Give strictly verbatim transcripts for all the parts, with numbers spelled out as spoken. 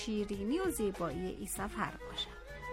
شیرینی و زیبایی این سفر باشه.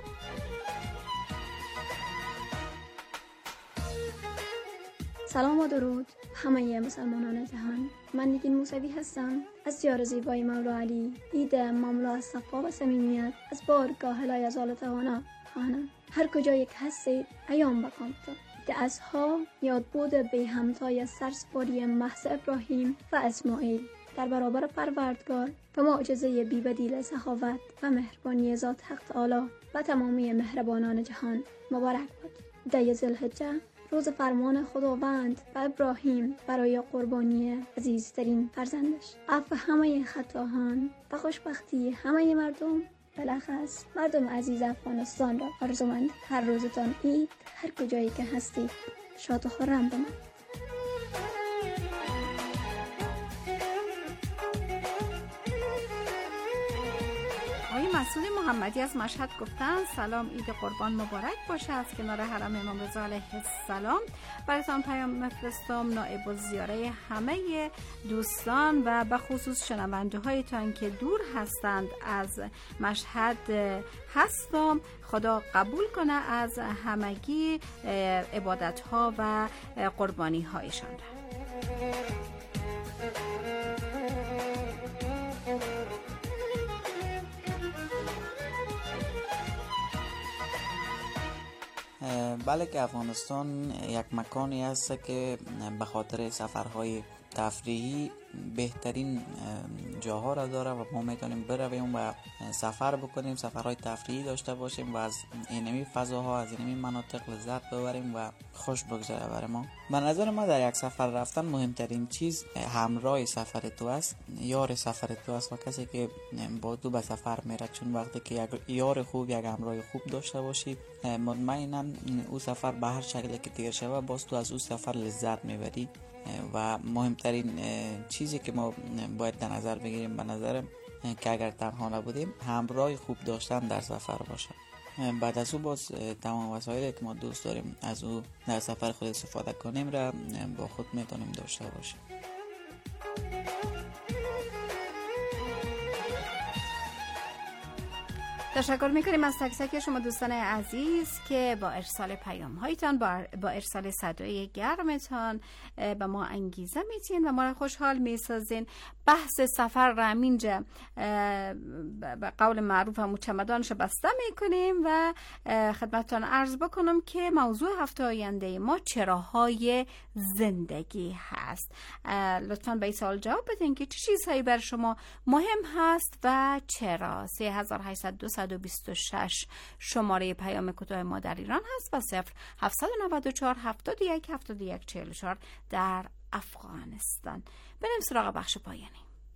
سلام و درود همه مسلمانان جهان. من نگین موسوی هستم از دیار زیبای مولا علی. عید مملو از صفا و صمیمیت از بارگاه لایزال توانا خانم. هر کجا یک هستید ایام بکامتون. دعزها یاد بود به همتای سرسپاری محض ابراهیم و اسماعیل در برابر پروردگار و معجزه بی‌بدیل سخاوت و مهربانی ذات حق تعالی و تمامی مهربانان جهان مبارک باد. ده ذوالحجه روز فرمان خداوند و ابراهیم برای قربانی عزیزترین فرزندش. عفو همه خطاهان و خوشبختی همه مردم، بلخص مردم عزیز افغانستان را آرزومند. هر روزتان عید، هر کجایی که هستید شاد و خرم بمانید. مسعود محمدی از مشهد گفتن سلام، عید قربان مبارک باشه. از کنار حرم امام رضا علیه السلام براتون پیام میفرستم. نائب الزیاره همه دوستان و به خصوص شنونده هایتان که دور هستند از مشهد هستم. خدا قبول کنه از همگی عبادت ها و قربانی هایشان را. بله که افغانستان یک مکانی است که به خاطر سفرهای تفریحی بهترین جاها را داره و ما میتونیم برویم و سفر بکنیم، سفرهای تفریحی داشته باشیم و از اینمی فضاها، از اینمی مناطق لذت ببریم و خوش بگذره برای ما. به نظر ما در یک سفر رفتن مهمترین چیز همراه سفر تو است، یار سفر تو است و کسی که با تو به سفر میره. چون وقتی که یک یار خوب، یک همراه خوب داشته باشی، مطمئنا او سفر به هر شکلی که تیر شود باز تو از او سفر لذت میبری. و مهمترین چیزی که ما باید در نظر بگیریم به نظر که اگر تنها نبودیم همراه خوب داشتن در سفر باشه. بعد از او باز تمام وسایلی که ما دوست داریم از او در سفر خود استفاده کنیم را با خود میتونیم داشته باشیم. تشکر میکنیم از تک تک شما دوستان عزیز که با ارسال پیام هایتان، با, با ارسال صدای گرمتان به ما انگیزه میتین و ما را خوشحال میسازین. بحث سفر را همینجا به قول معروف هم چمدانش بسته میکنیم و خدمتتان عرض بکنم که موضوع هفته آینده ما چراهای زندگی هست. لطفاً به این سوال جواب بدین که چه چیزهایی بر شما مهم هست و چرا. سه هزار و هشتصد و بیست و شش شماره پیام کوتاه ما در ایران هست و صفر هفتصد و نود و چهار هفتاد و یک هفتاد و یک چهل و چهار در افغانستان. بریم سراغ بخش پایانی.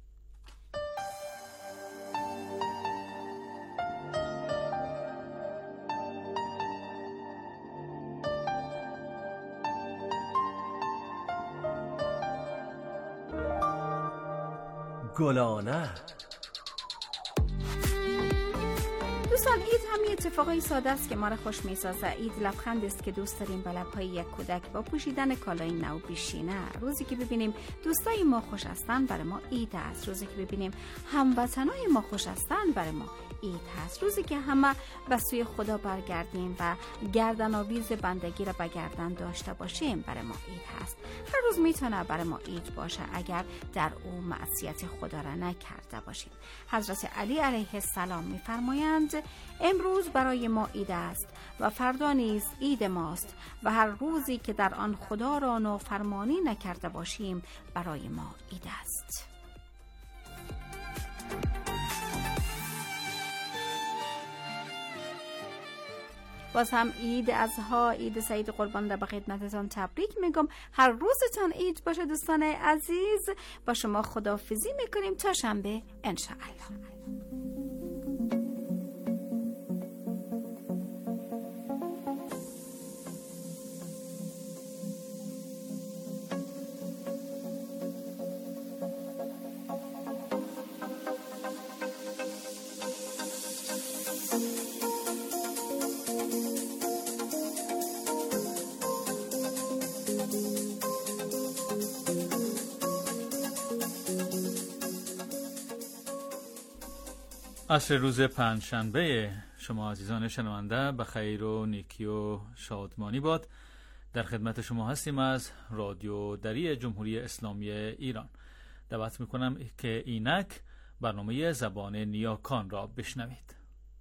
گلانه دوستان، عید همین اتفاقی ساده است که ما را خوش می‌سازه. عید لبخند است که دوست داریم به لب‌های یک کودک با پوشیدن کالای نو بشینه. روزی که ببینیم دوستای ما خوش هستند برای ما عید است. روزی که ببینیم هموطنای ما خوش هستند برای ما عید هست. روزی که همه به سوی خدا برگردیم و گردن آویز بندگی را به گردن داشته باشیم برای ما عید هست. هر روز میتونه برای ما عید باشه اگر در او معصیت خدا را نکرده باشیم. حضرت علی علیه السلام میفرمایند امروز برای ما عید است و فردا نیز عید ماست و هر روزی که در آن خدا را نافرمانی نکرده باشیم برای ما عید است. باز هم عید اضحی، عید سعید قربان را به خدمتتان تبریک میگم. هر روزتان عید باشه دوستان عزیز. با شما خداحافظی میکنیم تا شنبه انشاءالله. عصر روز پنجشنبه شما عزیزان شنونده به خیر و نیکی و شادمانی باد. در خدمت شما هستیم از رادیو دری جمهوری اسلامی ایران. دعوت میکنم که اینک برنامه زبان نیاکان را بشنوید.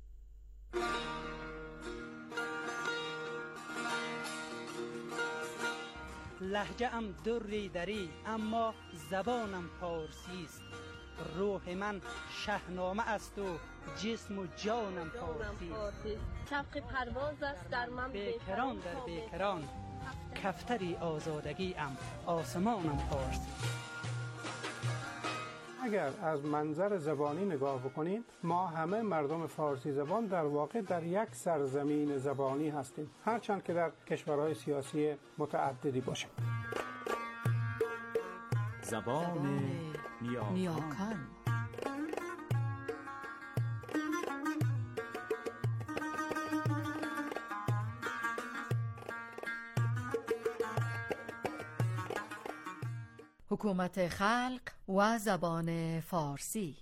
لهجه ام دری دری اما زبانم پارسی است. روح من شهنامه است و جسم و جانم پارسی است. چرخ پرواز است در من بیکران در بیکران، کفتری آزادگی ام آسمانم پارسی. اگر از منظر زبانی نگاه بکنید، ما همه مردم فارسی زبان در واقع در یک سرزمین زبانی هستیم، هرچند که در کشورهای سیاسی متعددی باشیم. زبان نیاکان, نیاکان. حکومت خلق و زبان فارسی.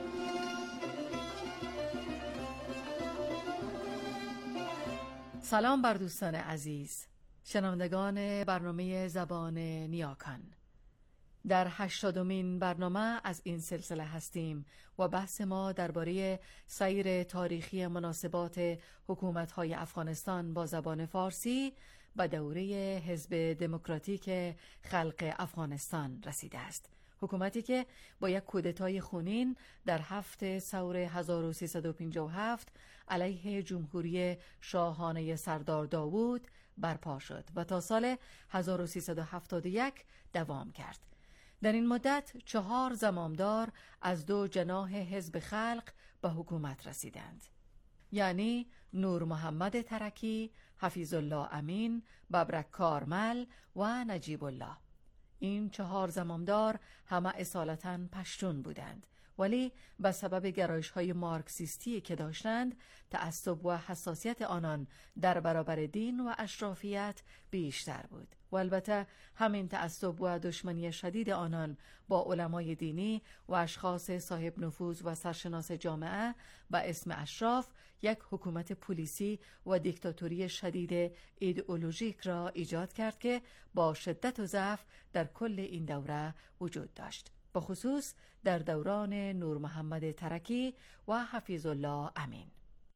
سلام بر دوستان عزیز، شنوندگان برنامه زبان نیاکان. در هشتادمین برنامه از این سلسله هستیم و بحث ما درباره سیر تاریخی مناسبات حکومت‌های افغانستان با زبان فارسی به دوره حزب دموکراتیک خلق افغانستان رسیده است. حکومتی که با یک کودتای خونین در هفت ثور هزار و سیصد و پنجاه و هفت علیه جمهوری شاهانه سردار داوود برپا شد و تا سال هزار و سیصد و هفتاد و یک دوام کرد. در این مدت چهار زمامدار از دو جناح حزب خلق به حکومت رسیدند، یعنی نور محمد ترکی، حفیظ الله امین، ببرک کارمل و نجیب الله. این چهار زمامدار همه اصالتاً پشتون بودند، ولی به سبب گرایش‌های مارکسیستی که داشتند، تعصب و حساسیت آنان در برابر دین و اشرافیت بیشتر بود. و البته همین تعصب و دشمنی شدید آنان با علمای دینی و اشخاص صاحب نفوذ و سرشناس جامعه به اسم اشراف یک حکومت پلیسی و دیکتاتوری شدید ایدئولوژیک را ایجاد کرد که با شدت و ضعف در کل این دوره وجود داشت، به خصوص در دوران نور محمد ترکی و حفیظ الله امین.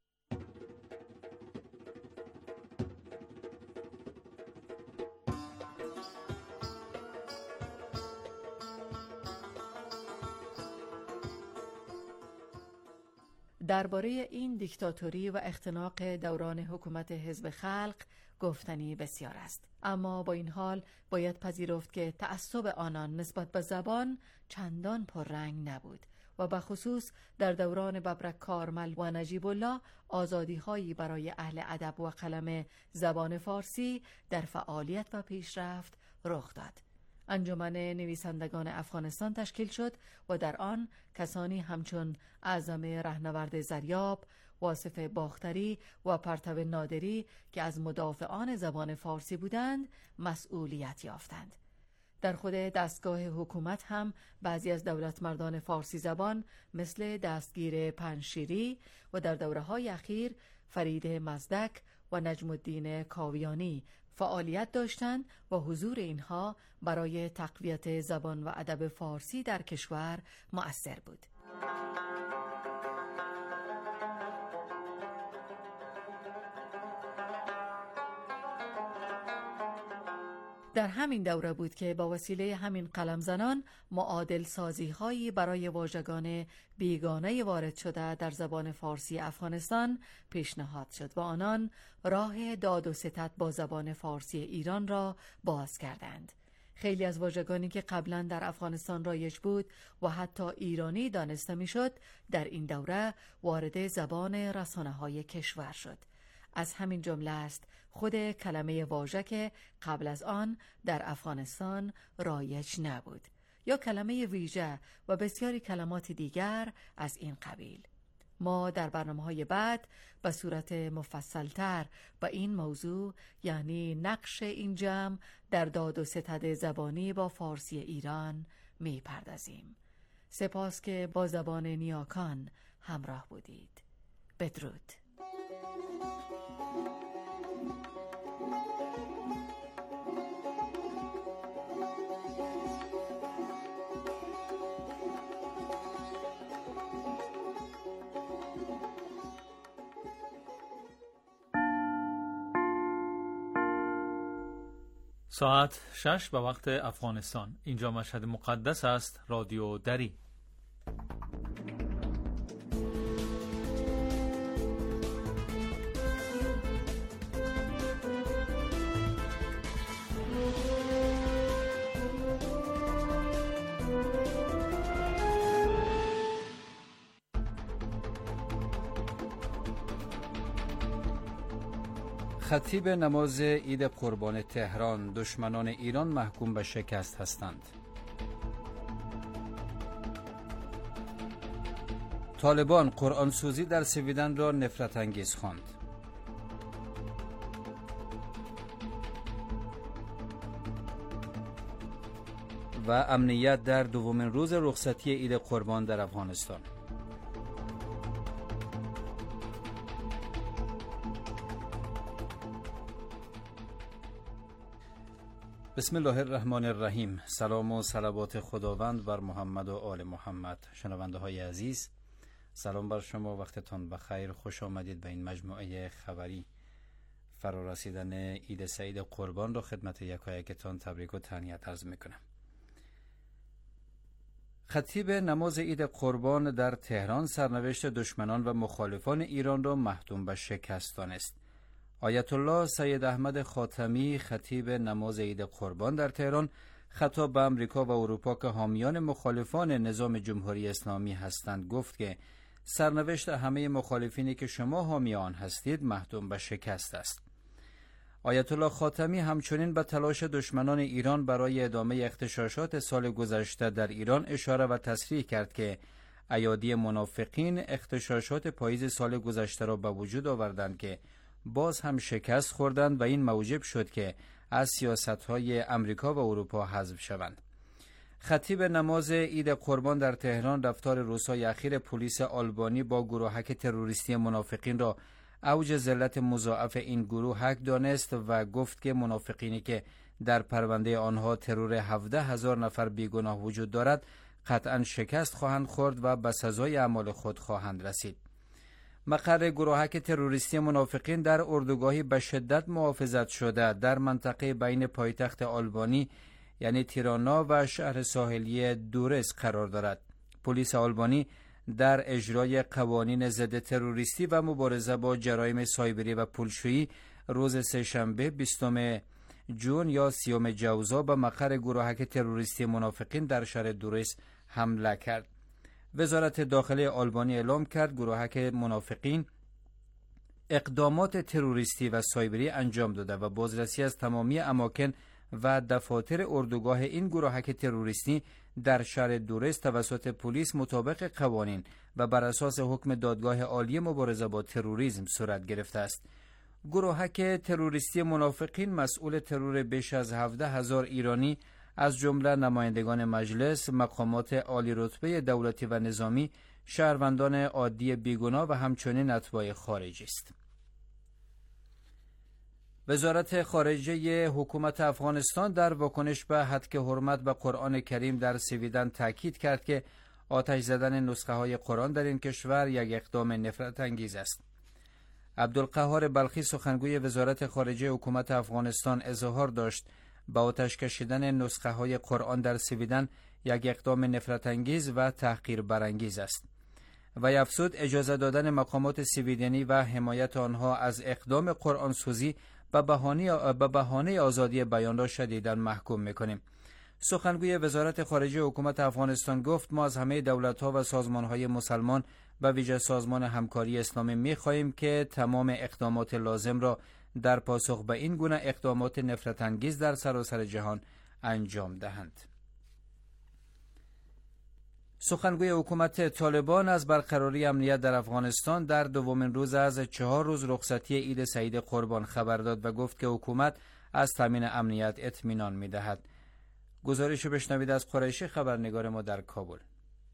درباره این دیکتاتوری و اختناق دوران حکومت حزب خلق گفتنی بسیار است، اما با این حال باید پذیرفت که تعصب آنان نسبت به زبان چندان پررنگ نبود و به خصوص در دوران ببرک کارمل و نجیب الله آزادی‌هایی برای اهل ادب و قلم زبان فارسی در فعالیت و پیشرفت رخ داد. انجمن نویسندگان افغانستان تشکیل شد و در آن کسانی همچون اعظم رهنورد زریاب، واصف باختری و پرتو نادری که از مدافعان زبان فارسی بودند مسئولیت یافتند. در خود دستگاه حکومت هم بعضی از دولتمردان فارسی زبان مثل دستگیر پنشیری و در دوره‌های اخیر فرید مزدک و نجم الدین کاویانی فعالیت داشتند و حضور اینها برای تقویت زبان و ادب فارسی در کشور مؤثر بود. در همین دوره بود که با وسیله همین قلم زنان معادل سازی هایی برای واژگان بیگانه وارد شده در زبان فارسی افغانستان پیشنهاد شد و آنان راه داد و ستد با زبان فارسی ایران را باز کردند. خیلی از واژگانی که قبلا در افغانستان رایج بود و حتی ایرانی دانسته میشد در این دوره وارد زبان رسانه‌های کشور شد. از همین جمله است خود کلمه واژه که قبل از آن در افغانستان رایج نبود، یا کلمه ویژه و بسیاری کلمات دیگر از این قبیل. ما در برنامه‌های بعد به صورت مفصل‌تر به این موضوع، یعنی نقش این جمع در داد و ستد زبانی با فارسی ایران می‌پردازیم. سپاس که با زبان نیاکان همراه بودید. بدرود. ساعت شش به وقت افغانستان. اینجا مشهد مقدس است. رادیو دری. خطیب نماز عید قربان تهران: دشمنان ایران محکوم به شکست هستند. طالبان قرآن سوزی در سویدن را نفرت انگیز خواند. و امنیت در دومین روز رخصتی عید قربان در افغانستان. بسم الله الرحمن الرحیم. سلام و صلوات خداوند بر محمد و آل محمد. شنونده های عزیز، سلام بر شما، وقتتان بخیر. خوش آمدید به این مجموعه خبری. فرا رسیدن عید سعید قربان را خدمت یکایکتان تبریک و تهنیت عرض میکنم. خطیب نماز عید قربان در تهران سرنوشت دشمنان و مخالفان ایران را محتوم به شکست دانست. آیت الله سید احمد خاتمی، خطیب نماز عید قربان در تهران، خطاب به امریکا و اروپا که حامیان مخالفان نظام جمهوری اسلامی هستند، گفت که سرنوشت همه مخالفینی که شما حامی آن هستید محتوم به شکست است. آیت الله خاتمی همچنین به تلاش دشمنان ایران برای ادامه اغتشاشات سال گذشته در ایران اشاره و تصریح کرد که ایادی منافقین اغتشاشات پاییز سال گذشته را به وجود آوردند که باز هم شکست خوردند و این موجب شد که از سیاست‌های امریکا و اروپا حذف شوند. خطیب نماز عید قربان در تهران رفتار روزهای اخیر پلیس آلبانی با گروهک تروریستی منافقین را اوج ذلت مضاعف این گروهک دانست و گفت که منافقینی که در پرونده آنها ترور هفده هزار نفر بیگناه وجود دارد قطعا شکست خواهند خورد و به سزای اعمال خود خواهند رسید. مقر گروهک تروریستی منافقین در اردوگاهی به شدت محافظت شده در منطقه بین پایتخت آلبانی یعنی تیرانا و شهر ساحلی دورس قرار دارد. پلیس آلبانی در اجرای قوانین ضد تروریستی و مبارزه با جرایم سایبری و پولشویی روز سه‌شنبه بیستم جون یا سیوم جوزا به مقر گروهک تروریستی منافقین در شهر دورس حمله کرد. وزارت داخله آلبانی اعلام کرد گروهک منافقین اقدامات تروریستی و سایبری انجام داده و بازرسی از تمامی اماکن و دفاتر اردوگاه این گروهک تروریستی در شهر دورس توسط پلیس مطابق قوانین و بر اساس حکم دادگاه عالی مبارزه با تروریسم صورت گرفته است. گروهک تروریستی منافقین مسئول ترور بیش از هفده هزار ایرانی از جمله نمایندگان مجلس، مقامات عالی رتبه دولتی و نظامی، شهروندان عادی بیگناه و همچنین اتباع خارجی است. وزارت خارجه حکومت افغانستان در واکنش به هتک حرمت به قرآن کریم در سویدن تاکید کرد که آتش زدن نسخه های قرآن در این کشور یک اقدام نفرت انگیز است. عبدالقهار بلخی، سخنگوی وزارت خارجه حکومت افغانستان، اظهار داشت با آتش کشیدن نسخه های قرآن در سویدن یک اقدام نفرت انگیز و تحقیر برانگیز است. و افزود اجازه دادن مقامات سویدنی و حمایت آنها از اقدام قرآن سوزی به بهانه به بهانه آزادی بیان را شدیداً محکوم می‌کنیم. سخنگوی وزارت خارجه حکومت افغانستان گفت ما از همه دولت‌ها و سازمان‌های مسلمان و ویژه سازمان همکاری اسلامی می‌خواهیم که تمام اقدامات لازم را در پاسخ به این گونه اقدامات نفرت انگیز در سراسر جهان انجام دهند. سخنگوی حکومت طالبان از برقراری امنیت در افغانستان در دومین روز از چهار روز رخصتی عید سعید قربان خبر داد و گفت که حکومت از تامین امنیت اطمینان می‌دهد. گزارش بشنوید از قریشی، خبرنگار ما در کابل.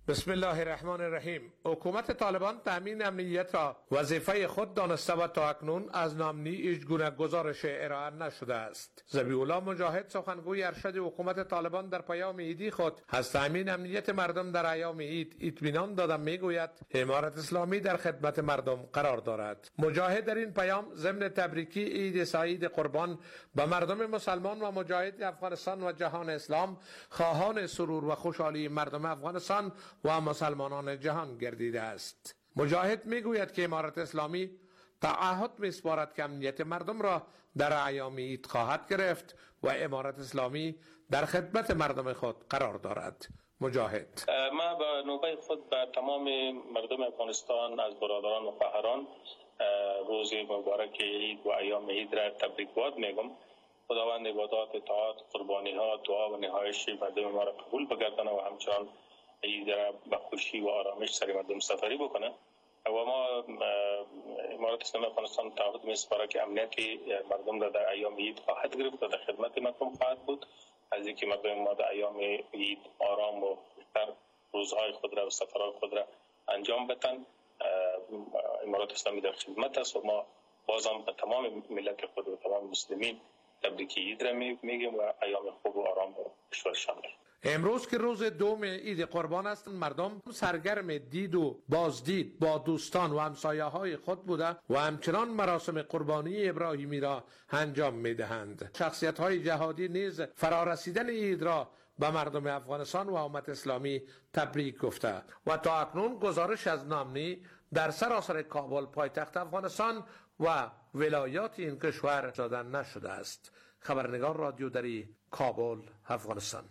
بسم الله الرحمن الرحیم. حکومت طالبان تامین امنیت را وظیفه خود دانسته و تا اکنون از نامنی هیچ گونه گزارش ارائه نشده است. ذبیح الله مجاهد سخنگوی ارشد حکومت طالبان در پیام عیدی خود از تامین امنیت مردم در ایام عید اطمینان داده میگوید امارت اسلامی در خدمت مردم قرار دارد. مجاهد در این پیام ضمن تبریکی عید سعید قربان به مردم مسلمان و مجاهد افغانستان و جهان اسلام خواهان سرور و خوشحالی مردم افغانستان و مسلمانان جهان گردیده است. مجاهد میگوید که امارت اسلامی تعهد میسپارد که امنیت مردم را در ایام عید خواهد گرفت و امارت اسلامی در خدمت مردم خود قرار دارد. مجاهد: ما به نوبه خود به تمام مردم افغانستان از برادران و خواهران روز مبارک عید و ایام عید را تبریکباد میگم. خداوند عبادات، اطاعت، قربانی ها، دعا و نهایش مردم ما را قبول بگردانه و همچنان عید را به خوشی و آرامش سر مردم سفری بکنه. و ما امارت اسلامی افغانستان تعهد میسپاره که امنیت مردم را در ایام عید خواهد گرفت و در خدمت مردم خواهد بود. از اینکه مردم ما در ایام عید آرام و بهتر روزهای خود را و سفرهای خود را انجام بدن. امارت اسلامی در خدمت است و ما بازم به تمام ملت خود و تمام مسلمین تبریک عید را میگیم و ایام خوب و آرام و خوشحال شامل. امروز که روز دوم عید قربان است، مردم سرگرم دید و بازدید با دوستان و همسایه‌های خود بوده و همچنان مراسم قربانی ابراهیمی را انجام می‌دهند. شخصیت‌های جهادی نیز فرارسیدن عید را به مردم افغانستان و امت اسلامی تبریک گفته و تا اکنون گزارش از نامنی در سراسر کابل پایتخت افغانستان و ولایات این کشور داده نشده است. خبرنگار رادیو دری، کابل، افغانستان.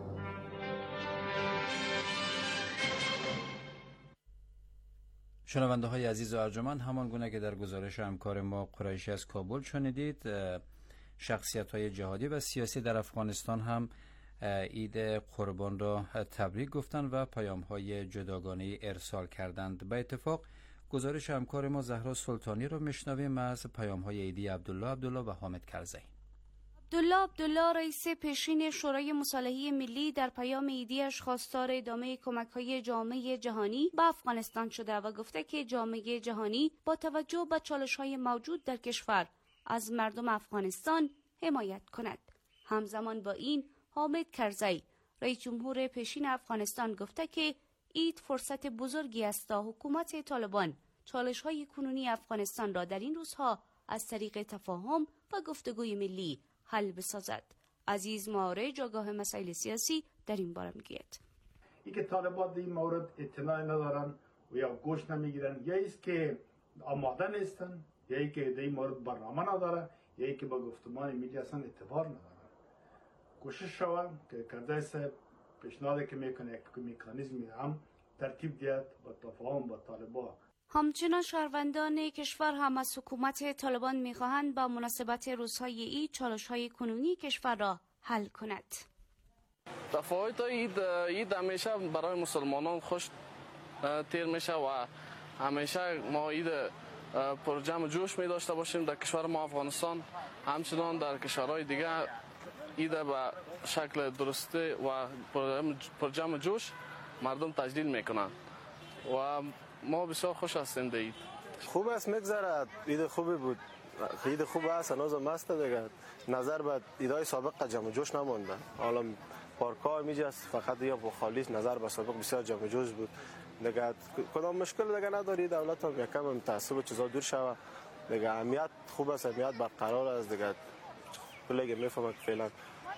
شنونده های عزیز و ارجمند، همان گونه که در گزارش همکار ما قریشی از کابل شنیدید، شخصیت های جهادی و سیاسی در افغانستان هم عید قربان را تبریک گفتند و پیام های جداگانه ارسال کردند. به اتفاق گزارش همکار ما زهرا سلطانی را میشنویم از پیام های عیدی عبدالله عبدالله و حامد کرزی. عبدالله عبدالله رئیس پیشین شورای مصالحه ملی در پیام عیدیش خواستار ادامه کمک‌های جامعه جهانی به افغانستان شده و گفته که جامعه جهانی با توجه به چالش‌های موجود در کشور از مردم افغانستان حمایت کند. همزمان با این حامد کرزی رئیس جمهور پیشین افغانستان گفته که عید فرصت بزرگی است تا حکومت طالبان چالش‌های کنونی افغانستان را در این روزها از طریق تفاهم و گفتگوی ملی حل بسازد. عزیز معارج آگاه مسائل سیاسی در این باره میگوید ای که طالبان در این مورد اطلاع ندارن و یا گوش نمیگیرن، یا ایست که آماده نیستن، یا ای که در این مورد برنامه ندارن، یا ای که با گفتمان ملی اصلا اعتبار ندارن. کوشش شود که کرده صاحب پیشنهادی که میکنه یک مکانیزمی هم ترتیب دهد با تفاهم با طالبان. همچنان شهروندان کشور هم از حکومت طالبان میخواهند با مناسبت روزهای عید چالش‌های کنونی کشور را حل کند. تفاوت عید عید همیشه برای مسلمانان خوش تیر میشه و همیشه ما عید پر جمع جوش می داشته باشیم در کشور ما افغانستان. همچنان در کشورهای دیگه عید به شکل درسته و پر جمع جوش مردم تجلیل میکنند و ما بسیار خوش هستیم. عید خوب است، میگذره. عید خوبی بود، عید خوب است، هنوز مست دیگه. نظر به عیدهای سابق جمع جوش نمونده. حالا پارکار میجاست فقط یا خالی، نظر به سابق بسیار جمع جوش بود دیگه. کدام مشکل دیگه نداری، دولت هم یکم تعصب چیزا دور شوه دیگه. امنیت خوب است، امنیت برقرار است دیگه. کلیگه میفهمه که فعلا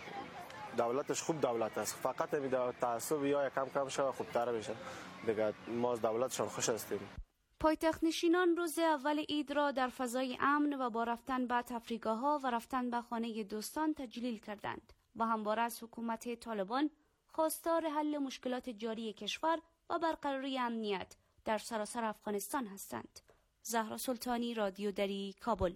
دولتش خوب دولت است، فقط همین تعصب یا یکم کم شوه خوبتر میشه دیگه. ما از دولتشان خوش هستیم. پایتخت نشینان روز اول عید را در فضای امن و با رفتن به تفریحگاه‌ها و رفتن به خانه دوستان تجلیل کردند و همواره از حکومت طالبان خواستار حل مشکلات جاری کشور و برقراری امنیت در سراسر افغانستان هستند. زهرا سلطانی، رادیو دری، کابل.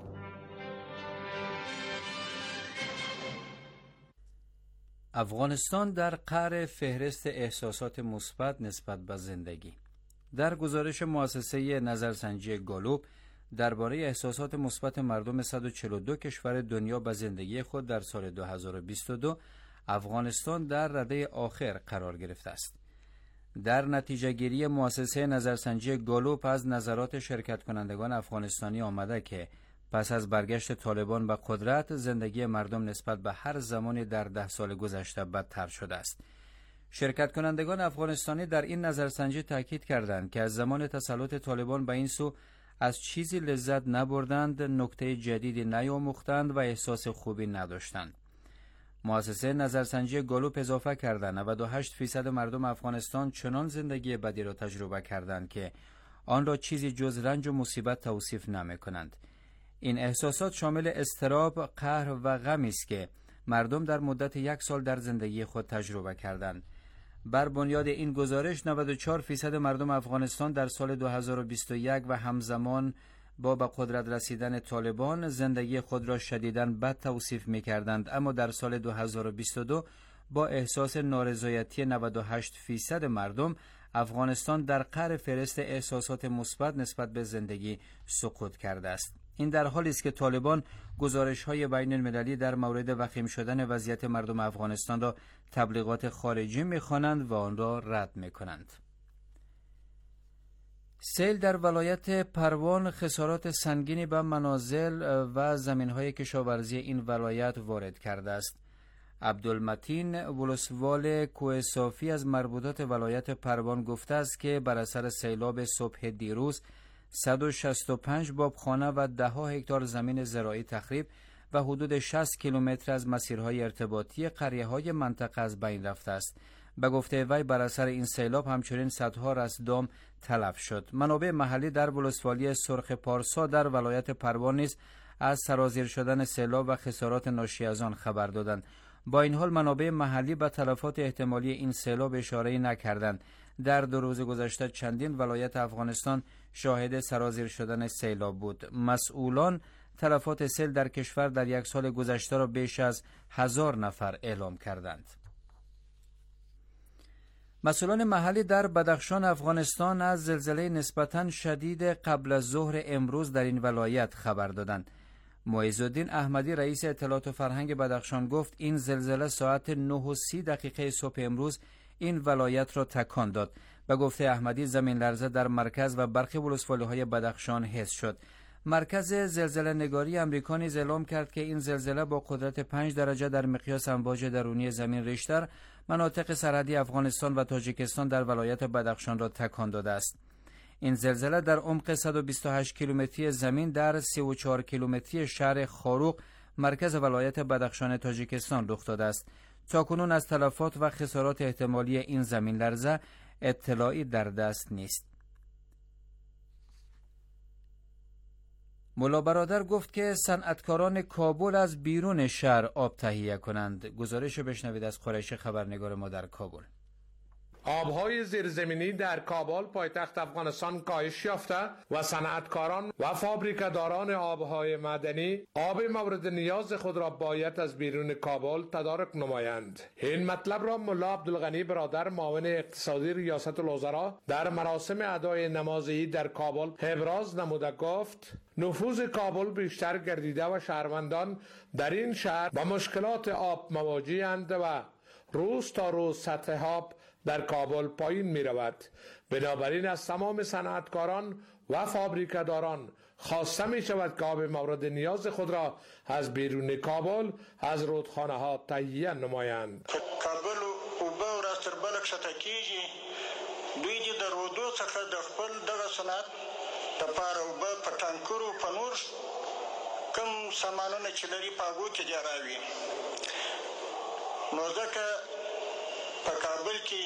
افغانستان در قعر فهرست احساسات مثبت نسبت به زندگی. در گزارش مؤسسه نظرسنجی گالوب درباره احساسات مثبت مردم صد و چهل و دو کشور دنیا به زندگی خود در سال دو هزار و بیست و دو، افغانستان در رده آخر قرار گرفته است. در نتیجه گیری مؤسسه نظرسنجی گالوپ از نظرات شرکت کنندگان افغانستانی آمده که پس از برگشت طالبان به قدرت زندگی مردم نسبت به هر زمانی در ده سال گذشته بدتر شده است. شرکت کنندگان افغانستانی در این نظرسنجی تاکید کردند که از زمان تسلط طالبان به این سو از چیزی لذت نبردند، نکته جدیدی نیاموختند و احساس خوبی نداشتند. مؤسسه نظرسنجی گالوپ اضافه کردند نود و هشت درصد مردم افغانستان چنان زندگی بدی را تجربه کردند که آن را چیزی جز رنج و مصیبت توصیف نمی‌کنند. این احساسات شامل اضطراب، قهر و غم است که مردم در مدت یک سال در زندگی خود تجربه کردند. بر بنیاد این گزارش نود و چهار درصد مردم افغانستان در سال دو هزار و بیست و یک و همزمان با به قدرت رسیدن طالبان زندگی خود را شدیداً بد توصیف می‌کردند، اما در سال دو هزار و بیست و دو با احساس نارضایتی نود و هشت درصد مردم افغانستان در قعر فهرست احساسات مثبت نسبت به زندگی سقوط کرده است. این در حالی است که طالبان گزارش‌های بین المللی در مورد وخیم شدن وضعیت مردم افغانستان را تبلیغات خارجی می‌خوانند و آن را رد می‌کنند. سیل در ولایت پروان خسارات سنگینی به منازل و زمین‌های کشاورزی این ولایت وارد کرده است. عبدالمتین ولسوال کوهصافی از مربوطات ولایت پروان گفته است که بر اثر سیلاب صبح دیروز صد و شصت و پنج بابخانه و ده ها هکتار زمین زراعی تخریب و حدود شصت کیلومتر از مسیرهای ارتباطی قریه‌های منطقه از بین رفته است. به گفته وی بر اثر این سیلاب همچنین صدها رسدام تلف شد. منابع محلی در ولسوالی سرخ پارسا در ولایت پروان نیز از سرازیر شدن سیلاب و خسارات ناشی از آن خبر دادند. با این حال منابع محلی به تلفات احتمالی این سیلاب اشاره نکردند. در دو روز گذشته چندین ولایت افغانستان شاهد سرازیر شدن سیلاب بود. مسئولان تلفات سیل در کشور در یک سال گذشته را بیش از هزار نفر اعلام کردند. مسئولان محلی در بدخشان افغانستان از زلزله نسبتاً شدید قبل از ظهر امروز در این ولایت خبر دادند. معیزالدین احمدی رئیس اطلاعات و فرهنگ بدخشان گفت این زلزله ساعت نه و سی دقیقه صبح امروز این ولایت را تکان داد. به گفته احمدی زمین لرزه در مرکز و برخی ولسوالی‌های بدخشان حس شد. مرکز زلزله نگاری امریکا نیز اعلام کرد که این زلزله با قدرت پنج درجه در مقیاس امواج درونی زمین ریشتر مناطق سرحدی افغانستان و تاجیکستان در ولایت بدخشان را تکان داده است. این زلزله در عمق صد و بیست و هشت کیلومتری زمین در سی و چهار کیلومتری شهر خاروق مرکز ولایت بدخشان تاجیکستان رخ داده است. تاکنون از تلفات و خسارات احتمالی این زمین لرزه اطلاعی در دست نیست. ملا برادر گفت که صنعتکاران کابل از بیرون شهر آب تهیه کنند. گزارش بشنوید از قریش خبرنگار ما در کابل. آبهای زیرزمینی در کابل پایتخت افغانستان کاهش یافته و صنعتکاران و فابریکه‌داران آبهای معدنی آب مورد نیاز خود را باید از بیرون کابل تدارک نمایند. این مطلب را ملا عبدالغنی برادر معاون اقتصادی ریاست الوزراء در مراسم ادای نماز عید در کابل ابراز نموده گفت نفوذ کابل بیشتر گردیده و شهروندان در این شهر با مشکلات آب مواجه‌اند و روز تا روز سطح آب در کابل پایین می رود. بنابراین از تمام صنعتکاران و فابریکه‌داران خواسته می شود که آب مورد نیاز خود را از بیرون کابل از رودخانه ها تهیه نمایند. کابل او به راستر بلک شتکیږي دوی دې د رودو څخه د خپل دغه صنعت لپاره او به په ټانکرو په نور کم سامانونه چې لري په هغو کې دې راوي. نو ځکه په کابل کې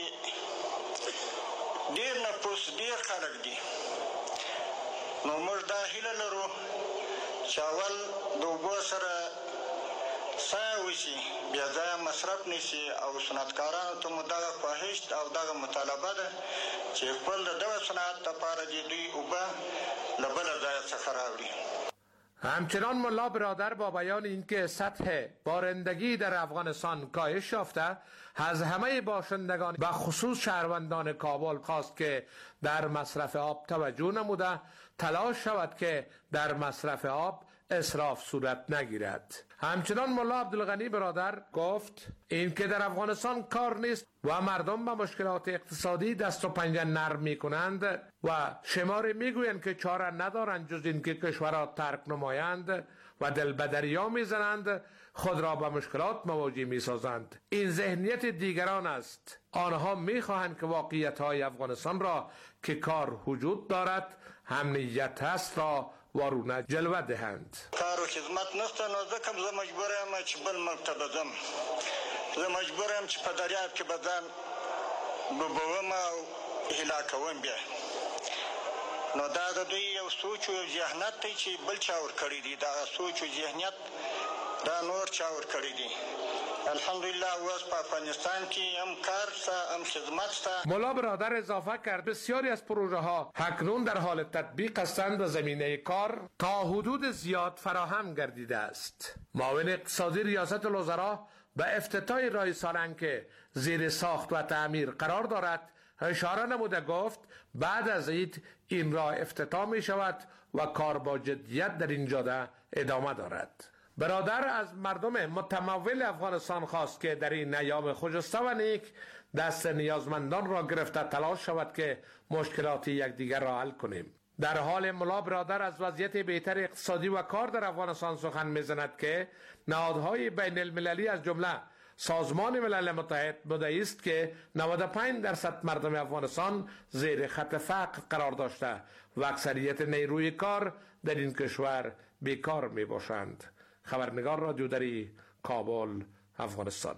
ډېر نفوس ډېر خلک دي. نو موږ دا هیله لرو چې اول د اوبو سره سایه وشي، بیا ځایه مصرف نشي او صنعتکارانو ته مو دغه خواهش او دغه مطالبه ده چې خپل د دغه صنعت لپاره دې دوی اوبه له بله ځایه څخه راوړي. همچنان ملا برادر با بیان اینکه سطح بارندگی در افغانستان کاهش یافته از همه باشندگان و خصوص شهروندان کابل خواست که در مصرف آب توجه نموده تلاش شود که در مصرف آب اسراف صورت نگیرد. همچنان ملا عبدالغنی برادر گفت این که در افغانستان کار نیست و مردم به مشکلات اقتصادی دست و پنجه نرم می کنند و شماری می گویند که چاره ندارند جز این که کشور را ترک نمایند و دل به دریا می زنند، خود را به مشکلات مواجه می سازند. این ذهنیت دیگران است. آنها می خواهند که واقعیت های افغانستان را که کار وجود دارد، امنیت هست را وارونه جلوه دهند. کار و خدمت نسته، نو ځکه زه مجبور یم چې بل ملک ته به ځم. زه مجبور یم چې په دریاب کې به ځان بوبوم او هلاکوم بیا. نو دا د دوی یو سوچ او ذهنیت دی چې بل چا ورکړی دی. دا سوچ او ذهنیت دا نور چا ورکړی دی. الحمدلله اوس په افغانستان کې هم کار شته، هم خدمت شته. ملا برادر اضافه کرد بسیاری از پروژه ها اکنون در حال تطبیق هستند و زمینه کار تا حدود زیاد فراهم گردیده است. معاون اقتصادی ریاست الوزراء به افتتاح راه سالنگ که زیر ساخت و تعمیر قرار دارد اشاره نموده گفت بعد از عید این راه افتتاح می شود و کار با جدیت در این جاده ادامه دارد. برادر از مردم متمول افغانستان خواست که در این ایام خجسته و نیک دست نیازمندان را گرفته تلاش شود که مشکلات یکدیگر را حل کنیم. در حال ملا برادر از وضعیت بهتر اقتصادی و کار در افغانستان سخن می‌زند که نهادهای بین المللی از جمله سازمان ملل متحد مدعی است که نود و پنج درصد مردم افغانستان زیر خط فقر قرار داشته و اکثریت نیروی کار در این کشور بیکار می باشند. خبرنگار رادیو دری، کابل، افغانستان.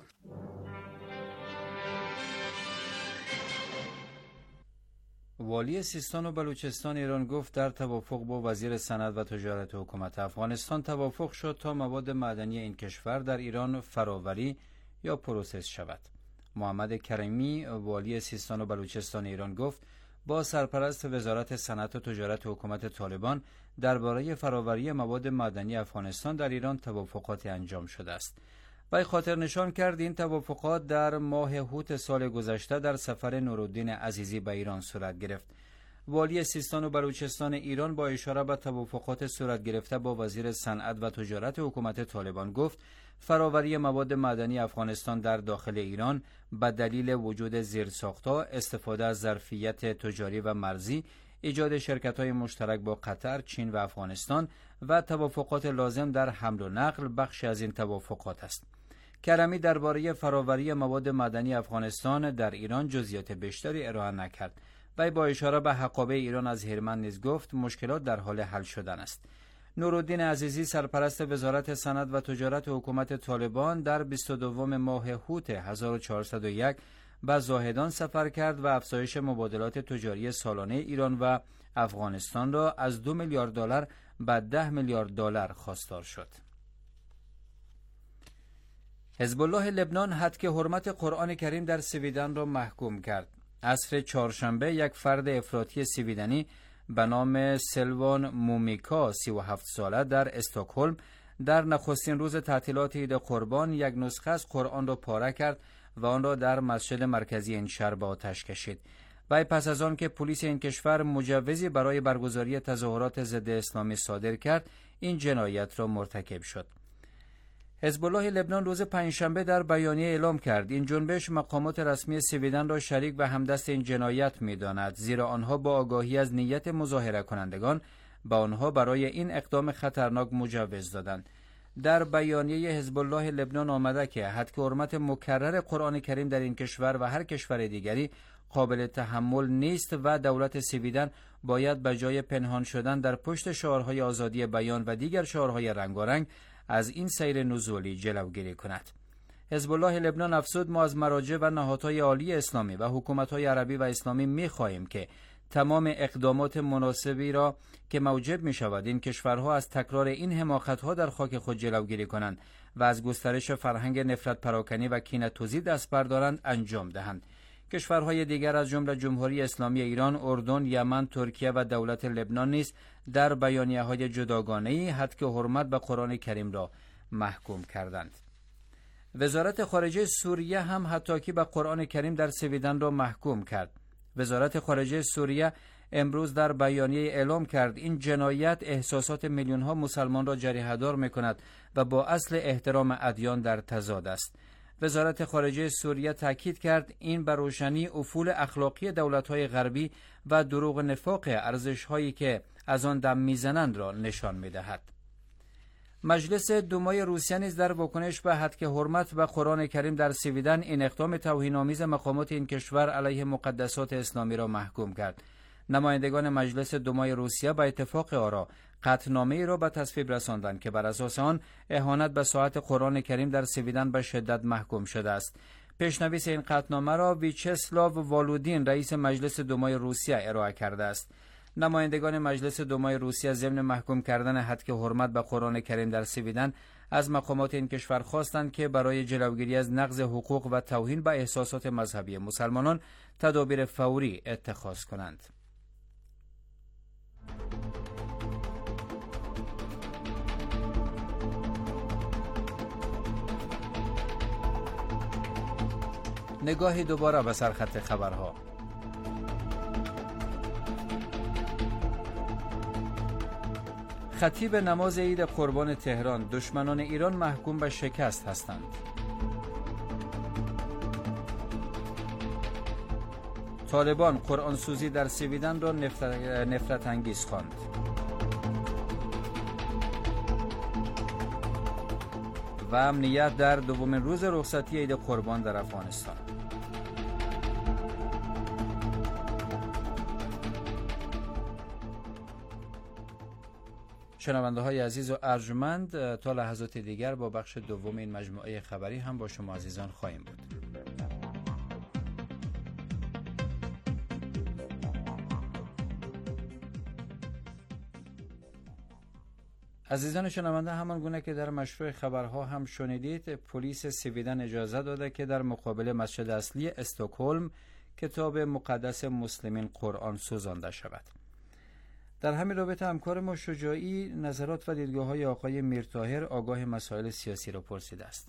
والی سیستان و بلوچستان ایران گفت در توافق با وزیر صنعت و تجارت حکومت افغانستان توافق شد تا مواد معدنی این کشور در ایران فراوری یا پروسس شود. محمد کریمی والی سیستان و بلوچستان ایران گفت با سرپرست وزارت صنعت و تجارت حکومت طالبان درباره فراوری مواد معدنی افغانستان در ایران توافقات انجام شده است. وی خاطر نشان کرد این توافقات در ماه هوت سال گذشته در سفر نورالدین عزیزی به ایران صورت گرفت. والی سیستان و بلوچستان ایران با اشاره به توافقات صورت گرفته با وزیر صنعت و تجارت حکومت طالبان گفت فراوری مواد معدنی افغانستان در داخل ایران به دلیل وجود زیرساخت‌ها، استفاده از ظرفیت تجاری و مرزی، ایجاد شرکت‌های مشترک با قطر، چین و افغانستان و توافقات لازم در حمل و نقل بخشی از این توافقات است. کرمی درباره فراوری مواد معدنی افغانستان در ایران جزئیات بیشتری ارائه نکرد. وی با اشاره به حقابه ایران از هرمن نیز گفت مشکلات در حال حل شدن است. نورالدین عزیزی سرپرست وزارت صنعت و تجارت حکومت طالبان در بیست و دوم ماه هوت هزار و چهارصد و یک به زاهدان سفر کرد و افزایش مبادلات تجاری سالانه ایران و افغانستان را از دو میلیارد دلار به ده میلیارد دلار خواستار شد. حزب الله لبنان حد حرمت قرآن کریم در سویدن را محکوم کرد. عصر چهارشنبه یک فرد افراطی سویدنی به نام سلوان مومیکا سی و هفت ساله در استکهلم در نخستین روز تعطیلات عید قربان یک نسخه از قرآن را پاره کرد و آن را در مسجد مرکزی این شهر به آتش کشید. و پس از آن که پلیس این کشور مجوزی برای برگزاری تظاهرات ضد اسلامی صادر کرد، این جنایت را مرتکب شد. حزب الله لبنان روز پنجشنبه در بیانیه اعلام کرد این جنبش مقامات رسمی سویدن را شریک و همدست این جنایت می‌داند، زیرا آنها با آگاهی از نیت مظاهره کنندگان به آنها برای این اقدام خطرناک مجوز دادند. در بیانیه حزب الله لبنان آمده که حد حرمت مکرر قرآن کریم در این کشور و هر کشور دیگری قابل تحمل نیست و دولت سویدن باید به جای پنهان شدن در پشت شعارهای آزادی بیان و دیگر شعارهای رنگارنگ از این سیر نزولی جلوگیری کند. حزب الله لبنان افزود ما از مراجع و نهادهای عالی اسلامی و حکومت‌های عربی و اسلامی می‌خواهیم که تمام اقدامات مناسبی را که موجب می‌شود این کشورها از تکرار این حماقت‌ها در خاک خود جلوگیری کنند و از گسترش فرهنگ نفرت پراکنی و کینه‌توزی دست بردارند انجام دهند. کشورهای دیگر از جمله جمهوری اسلامی ایران، اردن، یمن، ترکیه و دولت لبنان نیز در بیانیه‌های جداگانه‌ای حد حرمت به قرآن کریم را محکوم کردند. وزارت خارجه سوریه هم حتی به قرآن کریم در سویدن را محکوم کرد. وزارت خارجه سوریه امروز در بیانیه اعلام کرد این جنایت احساسات میلیون ها مسلمان را جریحه‌دار می‌کند و با اصل احترام ادیان در تضاد است. وزارت خارجه سوریه تاکید کرد این بر روشنی افول اخلاقی دولت‌های غربی و دروغ نفاق ارزش‌هایی که از آن دم میزنند را نشان می‌دهد. مجلس دومای روسیه نیز در واکنش به هتک حرمت به قرآن کریم در سویدن این اقدام توهین‌آمیز مقامات این کشور علیه مقدسات اسلامی را محکوم کرد. نمایندگان مجلس دومای روسیه با اتفاق آرا قطعنامه‌ای را به تصویب رساندند که بر اساس آن اهانت به ساعت قرآن کریم در سویدن به شدت محکوم شده است. پیشنویس این قطعنامه را ویچسلاو والودین رئیس مجلس دومای روسیه ارائه کرده است. نمایندگان مجلس دومای روسیه ضمن محکوم کردن هتک حرمت به قرآن کریم در سویدن از مقامات این کشور خواستند که برای جلوگیری از نقض حقوق و توهین به احساسات مذهبی مسلمانان تدابیر فوری اتخاذ کنند. نگاهی دوباره به سرخط خبرها. خطیب نماز عید قربان تهران: دشمنان ایران محکوم به شکست هستند. طالبان قرآن سوزی در سویدن را نفرت انگیز خواند. و امنیت در دومین روز رخصتی عید قربان در افغانستان. شنونده های عزیز و ارجمند، تا لحظات دیگر با بخش دوم این مجموعه خبری هم با شما عزیزان خواهیم بود. عزیزان شنونده، همان گونه که در مشروع خبرها هم شنیدید، پلیس سویدن اجازه داده که در مقابل مسجد اصلی استکهلم کتاب مقدس مسلمین قرآن سوزانده شود. در همین رابطه همکار ما شجاعی نظرات و دیدگاه‌های آقای میرطاهر آگاه مسائل سیاسی را پرسیده است.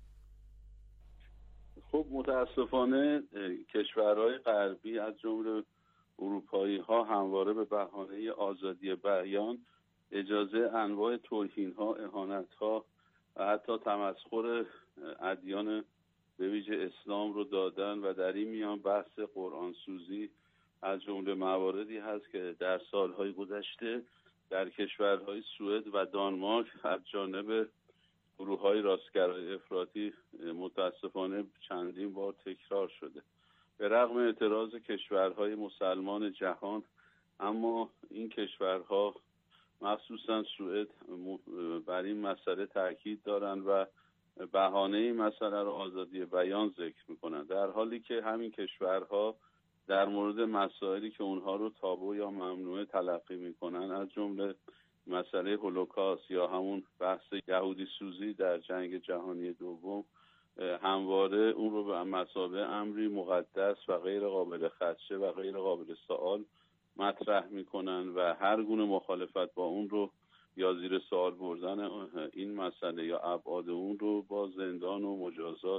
خب متاسفانه کشورهای غربی از جمله اروپایی‌ها همواره به بهانه آزادی بیان اجازه انواع توهین‌ها، اهانت‌ها و حتی تمسخر ادیان به ویژه اسلام رو دادن و در این میان بحث قرآن سوزی از جمله مواردی هست که در سالهای گذشته در کشورهای سوئد و دانمارک از جانب گروه‌های راستگرای افراطی متاسفانه چندین بار تکرار شده. به رغم اعتراض کشورهای مسلمان جهان، اما این کشورها مخصوصا سوئد بر این مسئله تاکید دارند و بهانه این مسئله را آزادی بیان ذکر می‌کنند، در حالی که همین کشورها در مورد مسائلی که اونها رو تابو یا ممنوعه تلقی میکنن از جمله مسئله هولوکاست یا همون بحث یهودی سوزی در جنگ جهانی دوم همواره اون رو به مثابه امری مقدس و غیر قابل خدشه و غیر قابل سؤال مطرح میکنن و هر گونه مخالفت با اون رو یا زیر سوال بردن این مسئله یا ابعاد اون رو با زندان و مجازات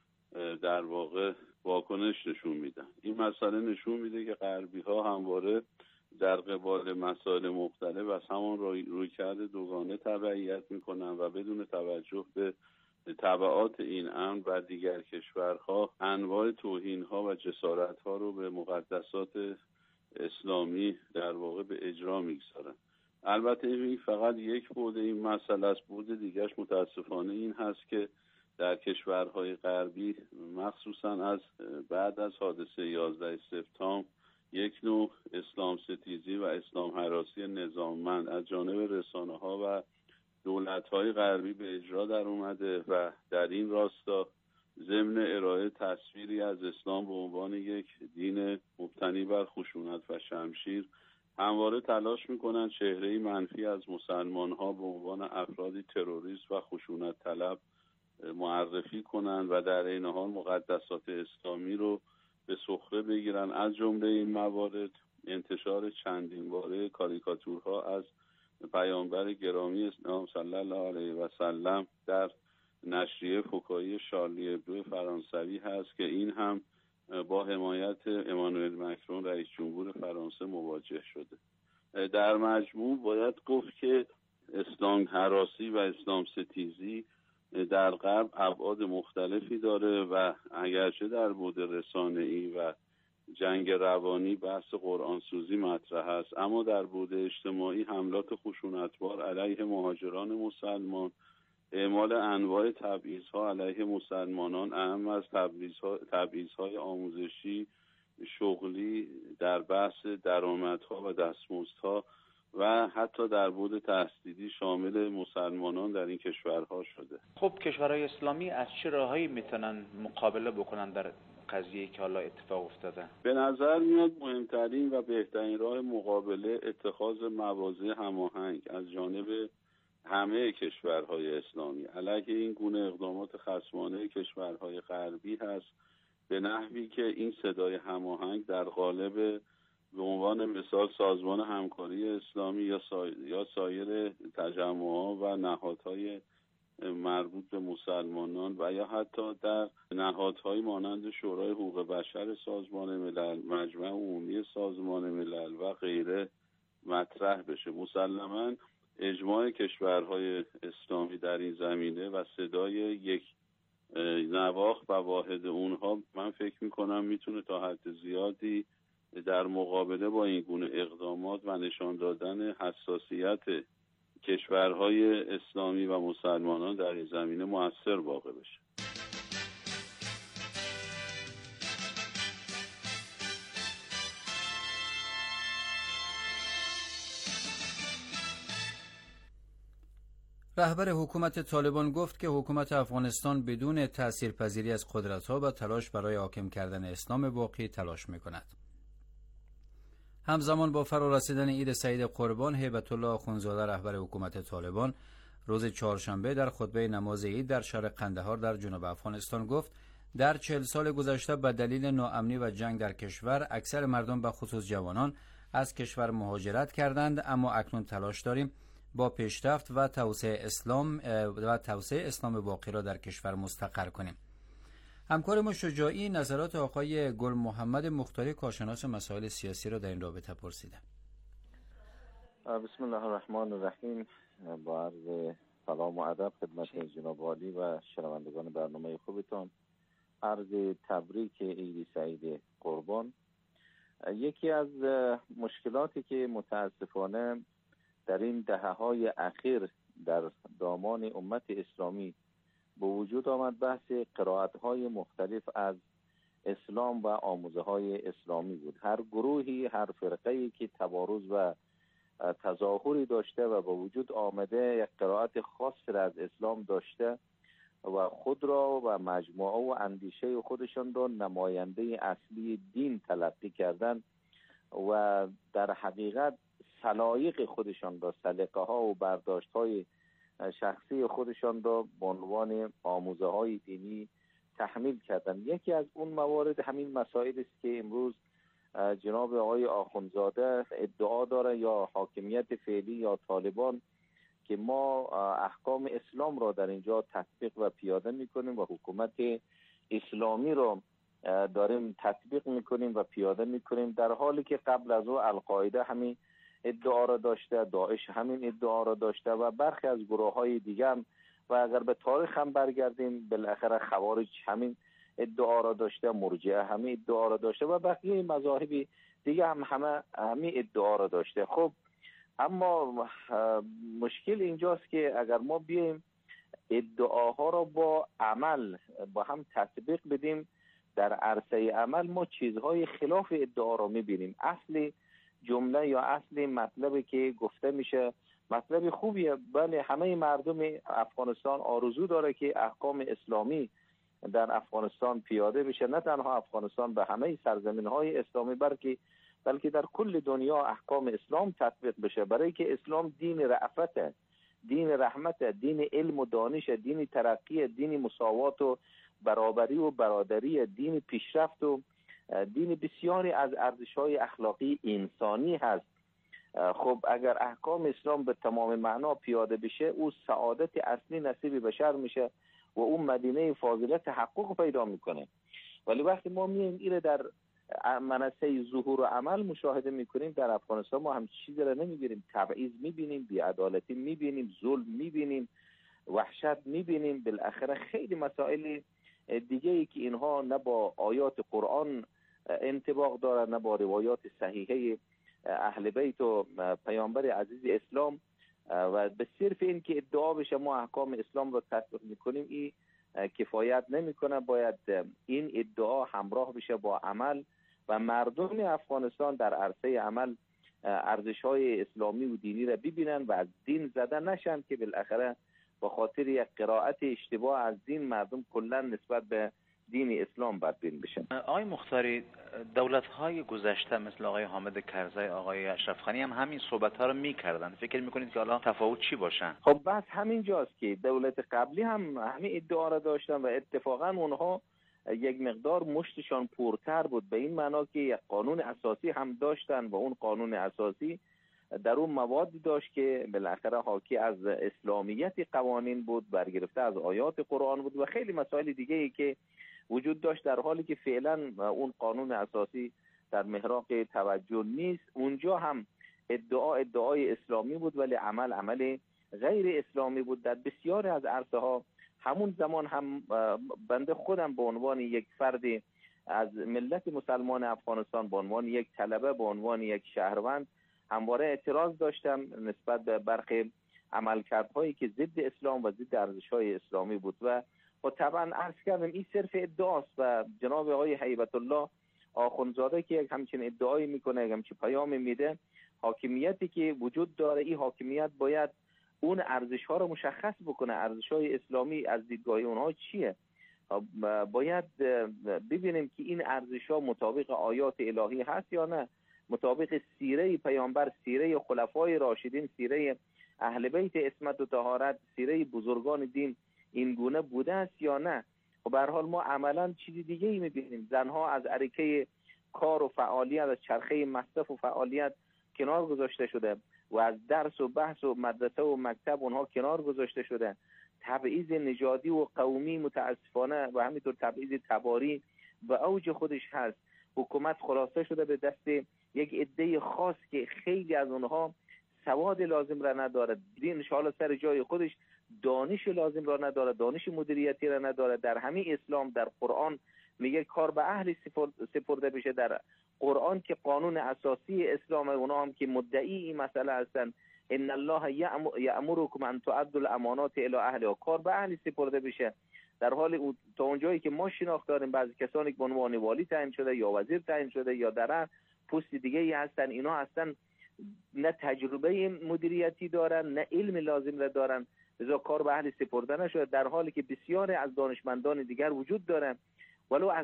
در واقع واکنش نشون میدن. این مسئله نشون میده که غربی ها همواره در قبال مسائل مختلف از همان روی, روی کرده دوگانه تبعیت میکنن و بدون توجه به تبعات این امر بر دیگر کشورها انواع توهین ها و جسارت ها رو به مقدسات اسلامی در واقع به اجرا میگذارن. البته این فقط یک بعد این مسئله است. بعد دیگرش متاسفانه این هست که در کشورهای غربی مخصوصا از بعد از حادثه یازده سپتامبر یک نوع اسلام ستیزی و اسلام هراسی نظاممند از جانب رسانه ها و دولت های غربی به اجرا در اومده و در این راستا ضمن ارائه تصویری از اسلام به عنوان یک دین مبتنی بر خشونت و شمشیر همواره تلاش میکنن چهره‌ای منفی از مسلمان ها به عنوان افرادی تروریست و خشونت طلب معرفی کنن و در این حال مقدسات اسلامی رو به سخره بگیرن. از جمله این موارد انتشار چندین باره کاریکاتورها از پیامبر گرامی اسلام صلی الله علیه و سلم در نشریه فکاهی شارلی ابدو فرانسوی هست که این هم با حمایت امانوئل مکرون رئیس جمهور فرانسه مواجه شده. در مجموع باید گفت که اسلام هراسی و اسلام ستیزی در غرب ابعاد مختلفی داره و اگرچه در بعد رسانه‌ای و جنگ روانی بحث قرآن سوزی مطرح است، اما در بعد اجتماعی حملات خشونتبار علیه مهاجران مسلمان، اعمال انواع تبعیض‌ها علیه مسلمانان، اهم از تبعیض‌ها تبعیض‌های آموزشی، شغلی، در بحث درآمدها و دستمزدها و حتی در بعد تحصیلی شامل مسلمانان در این کشورها شده. خب کشورهای اسلامی از چه راهایی میتونن مقابله بکنن در قضیه‌ای که حالا اتفاق افتاده؟ به نظر میاد مهمترین و بهترین راه مقابله اتخاذ مواضع هماهنگ از جانب همه کشورهای اسلامی علیه این گونه اقدامات خصمانه کشورهای غربی هست، به نحوی که این صدای هماهنگ در قالب به عنوان مثال سازمان همکاری اسلامی یا سایر, یا سایر تجمعات و نهادهای مربوط به مسلمانان و یا حتی در نهادهای مانند شورای حقوق بشر سازمان ملل، مجمع عمومی سازمان ملل و غیره مطرح بشه. مسلماً اجماع کشورهای اسلامی در این زمینه و صدای یک نواخت و واحد اونها من فکر میکنم میتونه تا حد زیادی در مقابله با این گونه اقدامات و نشان دادن حساسیت کشورهای اسلامی و مسلمانان در این زمینه مؤثر واقع بشه. رهبر حکومت طالبان گفت که حکومت افغانستان بدون تأثیرپذیری از قدرت‌ها و تلاش برای حاکم کردن اسلام واقعی تلاش می‌کند. همزمان با فرارسیدن عید سعید قربان، هیبت الله آخونزاده رهبر حکومت طالبان روز چهارشنبه در خطبه نماز عید در شهر قندهار در جنوب افغانستان گفت در چهل سال گذشته به دلیل ناامنی و جنگ در کشور اکثر مردم به خصوص جوانان از کشور مهاجرت کردند، اما اکنون تلاش داریم با پیشرفت و توسعه اسلام و توسعه اسلام واقعی را در کشور مستقر کنیم. همکار ما شجاعی نظرات آقای گل محمد مختاری کارشناس مسائل سیاسی را در این رابطه پرسیده. بسم الله الرحمن الرحیم. با عرض سلام و ادب خدمت جناب عالی و شنوندگان برنامه خوبتان، عرض تبریک عید سعید قربان. یکی از مشکلاتی که متاسفانه در این دهه‌های اخیر در دامان امت اسلامی به وجود آمد بحث قرائت‌های مختلف از اسلام و آموزه‌های اسلامی بود. هر گروهی، هر فرقه‌ای که تبارز و تظاهری داشته و به وجود آمده یک قرائت خاص را از اسلام داشته و خود را و مجموعه و اندیشه خودشان را نماینده اصلی دین تلقی کردن و در حقیقت سلایق خودشان را، سلیقه ها و برداشت های شخصی خودشان را به عنوان آموزه های دینی تحمیل کردن. یکی از اون موارد همین مسائل است که امروز جناب آقای آخونزاده ادعا داره یا حاکمیت فعلی یا طالبان که ما احکام اسلام را در اینجا تطبیق و پیاده میکنیم و حکومت اسلامی را داریم تطبیق میکنیم و پیاده میکنیم، در حالی که قبل از او القاعده همین ادعا را داشته، داعش همین ادعا را داشته و برخی از گروه های دیگه هم و اگر به تاریخ هم برگردیم بالاخره خوارج همین ادعا را داشته، مرجعه همین ادعا را داشته و بقیه مذاهب دیگه هم همه همین ادعا را داشته. خب اما مشکل اینجاست که اگر ما بیایم ادعاها را با عمل با هم تطبیق بدیم، در عرصه عمل ما چیزهای خلاف ادعا را میبینیم. اصلی جمله یا اصلی مطلبی که گفته میشه مطلب خوبیه، بله همه مردم افغانستان آرزو داره که احکام اسلامی در افغانستان پیاده بشه، نه تنها افغانستان، به همه سرزمین های اسلامی بلکه بلکه در کل دنیا احکام اسلام تطبیق بشه، برای که اسلام دین رأفت، دین رحمت، دین علم و دانش، دین ترقی، دین مساوات و برابری و برادری، دین پیشرفت و دین بسیاری از ارزش‌های اخلاقی انسانی هست. خب اگر احکام اسلام به تمام معنا پیاده بشه، او سعادت اصلی نصیب بشر میشه و اون مدینه فاضله تحقق پیدا میکنه. ولی وقتی ما میایم ایره در منصه ظهور و عمل مشاهده میکنیم، در افغانستان ما هم چیزی را نمیبینیم. تبعیض میبینیم، بی‌عدالتی میبینیم، ظلم میبینیم، وحشت میبینیم، بالاخره خیلی مسائل دیگه ای که اینها نه با آیات قرآن انطباق دارد نه با روایات صحیحه اهل بیت و پیامبر عزیز اسلام، و به صرف این که ادعا بشه ما احکام اسلام را تطبیق میکنیم این کفایت نمیکنه. باید این ادعا همراه بشه با عمل و مردم افغانستان در عرصه عمل ارزش‌های اسلامی و دینی را ببینن و از دین زده نشن که بالاخره با خاطر یک قرائت اشتباه از دین مردم کلا نسبت به دین اسلام بدبین بشن. آقای مختاری، دولت‌های گذشته مثل آقای حامد کرزی، آقای اشرف غنی هم همین صحبت‌ها رو می‌کردن. فکر می‌کنید که حالا تفاوت چی باشه؟ خب بس همین جاست که دولت قبلی هم همین ادعا را داشتن و اتفاقا اونها یک مقدار مشتشان پرتر بود، به این معنا که یک قانون اساسی هم داشتن و اون قانون اساسی در اون موادی داشت که بالاخره حاکی از اسلامیت قوانین بود، برگرفته از آیات قرآن بود و خیلی مسائل دیگه ای که وجود داشت، در حالی که فعلا اون قانون اساسی در محراق توجه نیست. اونجا هم ادعا ادعای اسلامی بود ولی عمل عمل غیر اسلامی بود. در بسیاری از عرصه ها همون زمان هم بنده خودم به عنوان یک فرد از ملت مسلمان افغانستان، به عنوان یک طلبه، به عنوان یک شهروند همواره اعتراض داشتم نسبت به برخی عملکردهایی که ضد اسلام و ضد ارزش‌های اسلامی بود و و طبعا عرض کردم این صرف ادعاست و جناب آقای هیبت الله آخوندزاده که یک همچین ادعایی میکنه، یک همچین پیام میده، حاکمیتی که وجود داره این حاکمیت باید اون ارزش‌ها رو مشخص بکنه. ارزش‌های اسلامی از دیدگاه اونها چیه؟ باید ببینیم که این ارزش‌ها مطابق آیات الهی هست یا نه، مطابق سیره پیامبر، سیره خلفای راشدین، سیره اهل بیت عصمت و طهارت، سیره بزرگان دین این گونه بوده است یا نه. خب به هر حال ما عملا چیز دیگه ای می‌بینیم. زنها از عرکه کار و فعالیت، از چرخه مصرف و فعالیت کنار گذاشته شده و از درس و بحث و مدرسه و مکتب اونها کنار گذاشته شده. تبعیض نژادی و قومی متاسفانه و همینطور تبعیض تباری به اوج خودش هست. حکومت خلاصه شده به دست یک عده خاص که خیلی از اونها سواد لازم را نداره، دین حالا سر جای خودش دانش لازم را نداره، دانش مدیریتی را نداره. در همین اسلام در قرآن میگه کار به اهل سپرده بشه، در قرآن که قانون اساسی اسلام اونا هم که مدعی این مسئله هستن، ان الله یأمرکم ان تؤدوا الامانات الی اهلها، کار به اهل سپرده بشه. در حال تا اونجایی که ما شناخت داریم بعضی کسانی که به عنوان والی تعیین شده یا وزیر تعیین شده یا در پست دیگه ای هستن، اینا هستن نه تجربه مدیریتی دارن نه علم لازم را دارن، لذا کار به اهل سپرده نشده، در حالی که بسیاری از دانشمندان دیگر وجود دارن ولو از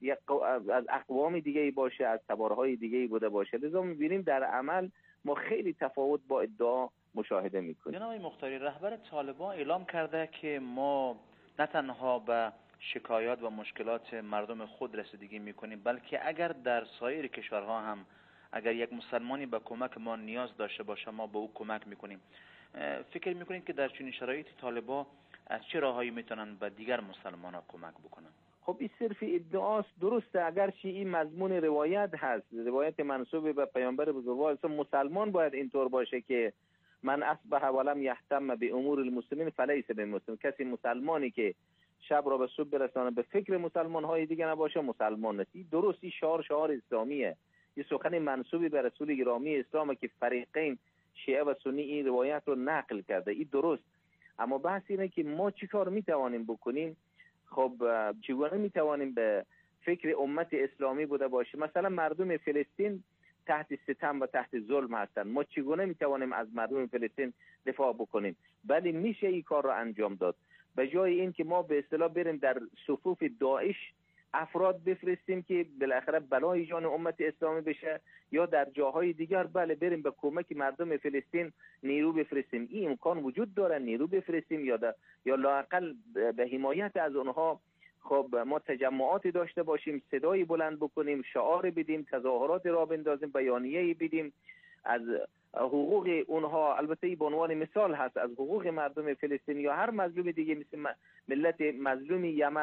از اقوام دیگه ای باشه، از تبارهای دیگه ای بوده باشه. لذا می‌بینیم در عمل ما خیلی تفاوت با ادعا مشاهده می‌کنیم. جناب مختاری، رهبر طالبان اعلام کرده که ما نه تنها به شکایات و مشکلات مردم خود رسیدگی می‌کنیم، بلکه اگر در سایر کشورها هم اگر یک مسلمانی به کمک ما نیاز داشته باشه ما به او کمک می‌کنیم. فکر می‌کنید که در چنین شرایطی طالبان از چه راههایی میتونن به دیگر مسلمان‌ها کمک بکنن؟ خب این صرف ادعاست، درسته، اگرچه این مضمون روایت هست، روایت منسوب به پیامبر بزرگوار، مسلمان باید اینطور باشه که من اصبح ولم یهتم به امور المسلمین فلیس بمسلم، کسی مسلمانی که شب را به صبح برسانه به فکر مسلمان های دیگه نباشه مسلمان نیست. درستی شعار شعار اسلامیه، این سخن منسوبی به رسول گرامی اسلام که فریقین شیعه و سنی این روایت رو نقل کرده، این درست. اما بحث اینه که ما چیکار میتوانیم بکنیم. خب چگونه میتوانیم به فکر امت اسلامی بوده باشیم؟ مثلا مردم فلسطین تحت ستم و تحت ظلم هستند، ما چگونه میتوانیم از مردم فلسطین دفاع بکنیم؟ بله میشه این کار را انجام داد. به جای این که ما به اصطلاح بریم در صفوف داعش افراد بفرستیم که بالاخره بلای جان امت اسلامی بشه، یا در جاهای دیگر بله بریم به کمک مردم فلسطین نیرو بفرستیم، این امکان وجود داره، نیرو بفرستیم یا در یا لااقل به حمایت از اونها خب ما تجمعاتی داشته باشیم، صدایی بلند بکنیم، شعار بدیم، تظاهرات را بندازیم، بیانیه‌ای بدیم از حقوق اونها. البته به عنوان مثال هست از حقوق مردم فلسطین یا هر مظلوم دیگه، مثل ملت مظلوم یمن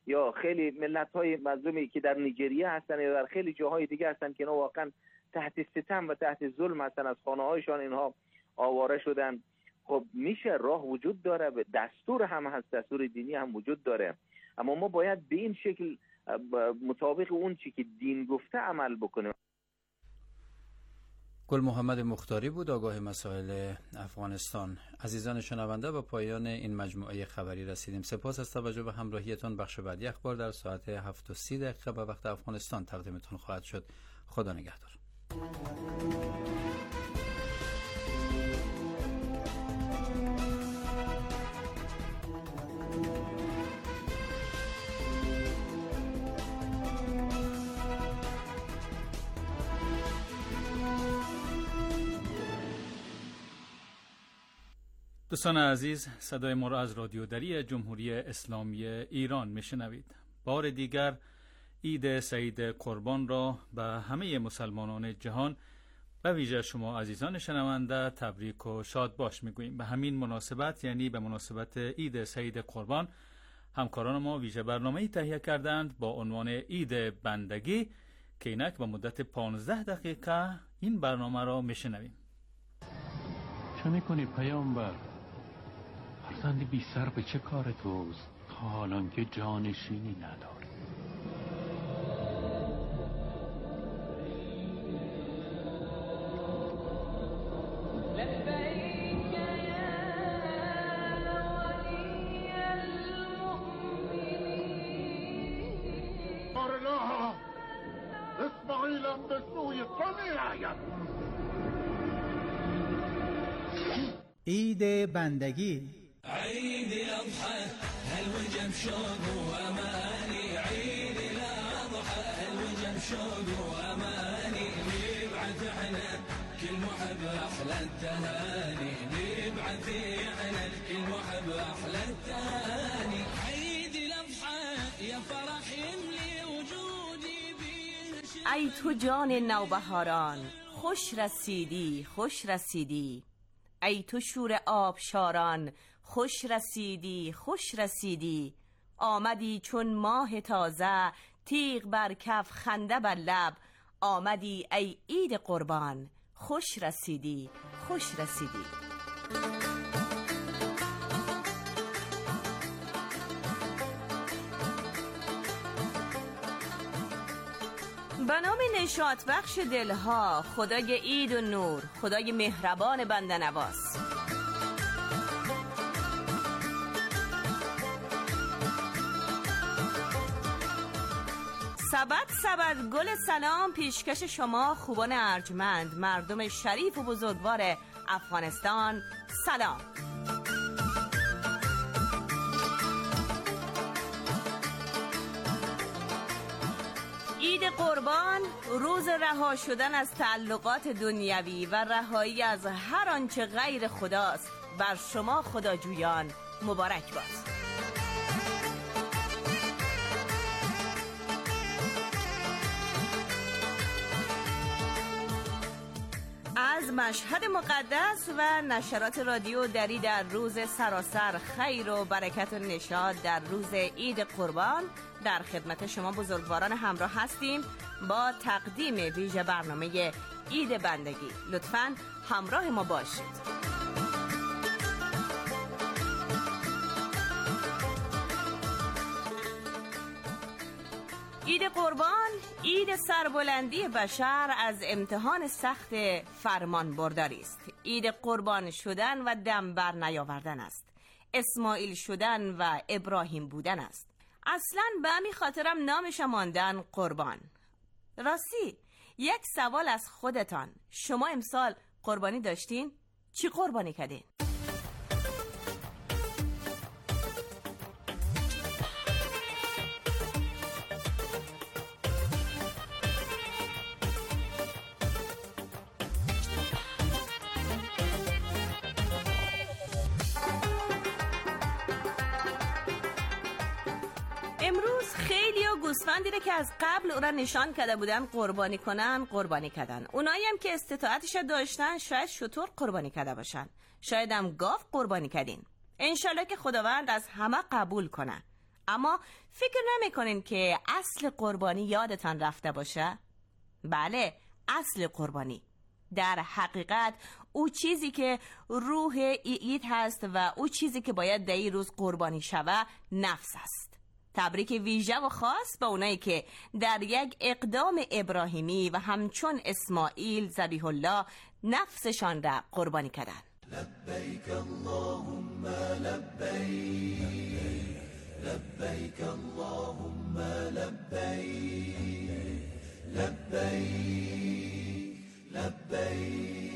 یا خیلی ملت‌های مظلومی که در نیجریه هستن یا در خیلی جاهای دیگه هستن که اینا واقعا تحت ستم و تحت ظلم هستن، از خانه‌هایشان اینها آواره شدن. خب میشه، راه وجود داره، دستور هم هست، دستور دینی هم وجود داره، اما ما باید به این شکل مطابق اون چی که دین گفته عمل بکنیم. گل محمد مختاری بود، آگاه مسائل افغانستان. عزیزان شنونده، به پایان این مجموعه خبری رسیدیم. سپاس از توجه به همراهیتان. بخش بعدی اخبار در ساعت هفت و سی دقیقه به وقت افغانستان تقدیمتون خواهد شد. خدا نگهدار. دوستان عزیز، صدای ما را از رادیو دری جمهوری اسلامی ایران میشنوید. بار دیگر عید سعید قربان را به همه مسلمانان جهان و ویژه شما عزیزان شنونده تبریک و شاد باش میگوییم. به همین مناسبت، یعنی به مناسبت عید سعید قربان، همکاران ما ویژه برنامه‌ای تهیه کردند با عنوان عید بندگی که اینک به مدت پانزده دقیقه این برنامه را میشنویم. چه میکنی پیامبر؟ فرزند بی سر به چه کار توست تا حالان که جانشینی نداری؟ بارلا اسماعیلم به سوی تو می‌آید. عید بندگی. عيد الأضحى هالوجه بشوق وأماني، عيد الأضحى هالوجه بشوق وأماني، نبعث احنا كل محب أحلى التهاني، نبعث احنا كل محب أحلى التهاني. عيد الأضحى يا فرح يملي وجودي بيه. ای تو جان نوبهاران، خوش رسیدی خوش رسیدی. ای تو شور آبشاران، خوش رسیدی خوش رسیدی. آمدی چون ماه تازه، تیغ بر کف خنده بر لب. آمدی ای عید قربان، خوش رسیدی خوش رسیدی. به نام نشاط بخش دلها، خدای عید و نور، خدای مهربان بنده نواز. سبد سبد گل سلام پیشکش شما خوبان ارجمند، مردم شریف و بزرگوار افغانستان. سلام. عید قربان، روز رها شدن از تعلقات دنیوی و رهایی از هر آنچه غیر خداست، بر شما خداجویان مبارک باد. از مشهد مقدس و نشرات رادیو دری در روز سراسر خیر و برکت و نشاط در روز عید قربان در خدمت شما بزرگواران همراه هستیم با تقدیم ویژه برنامه عید بندگی. لطفاً همراه ما باشید. عید قربان، عید سربلندی بشر از امتحان سخت فرمان برداری است. عید قربان شدن و دم بر نیاوردن است. اسماعیل شدن و ابراهیم بودن است. اصلاً به همین خاطرم نامش ماندن قربان. راستی یک سوال از خودتان، شما امسال قربانی داشتین؟ چی قربانی کردین؟ امروز خیلی ها گوسفندی رو که از قبل او را نشان کرده بودن قربانی کنن قربانی کردن. اونایی هم که استطاعتش داشتن شاید شتر قربانی کرده باشن، شاید هم گاو قربانی کردین. انشالله که خداوند از همه قبول کنه. اما فکر نمی‌کنین که اصل قربانی یادتان رفته باشه؟ بله، اصل قربانی در حقیقت او چیزی که روح عید هست و او چیزی که باید در این روز قربانی شود نفس است. تبریک ویژه و خاص به اونایی که در یک اقدام ابراهیمی و همچون اسماعیل ذبیح الله نفسشان را قربانی کردند. لبیک اللهم لبیک لبیک اللهم لبیک لبیک لبیک.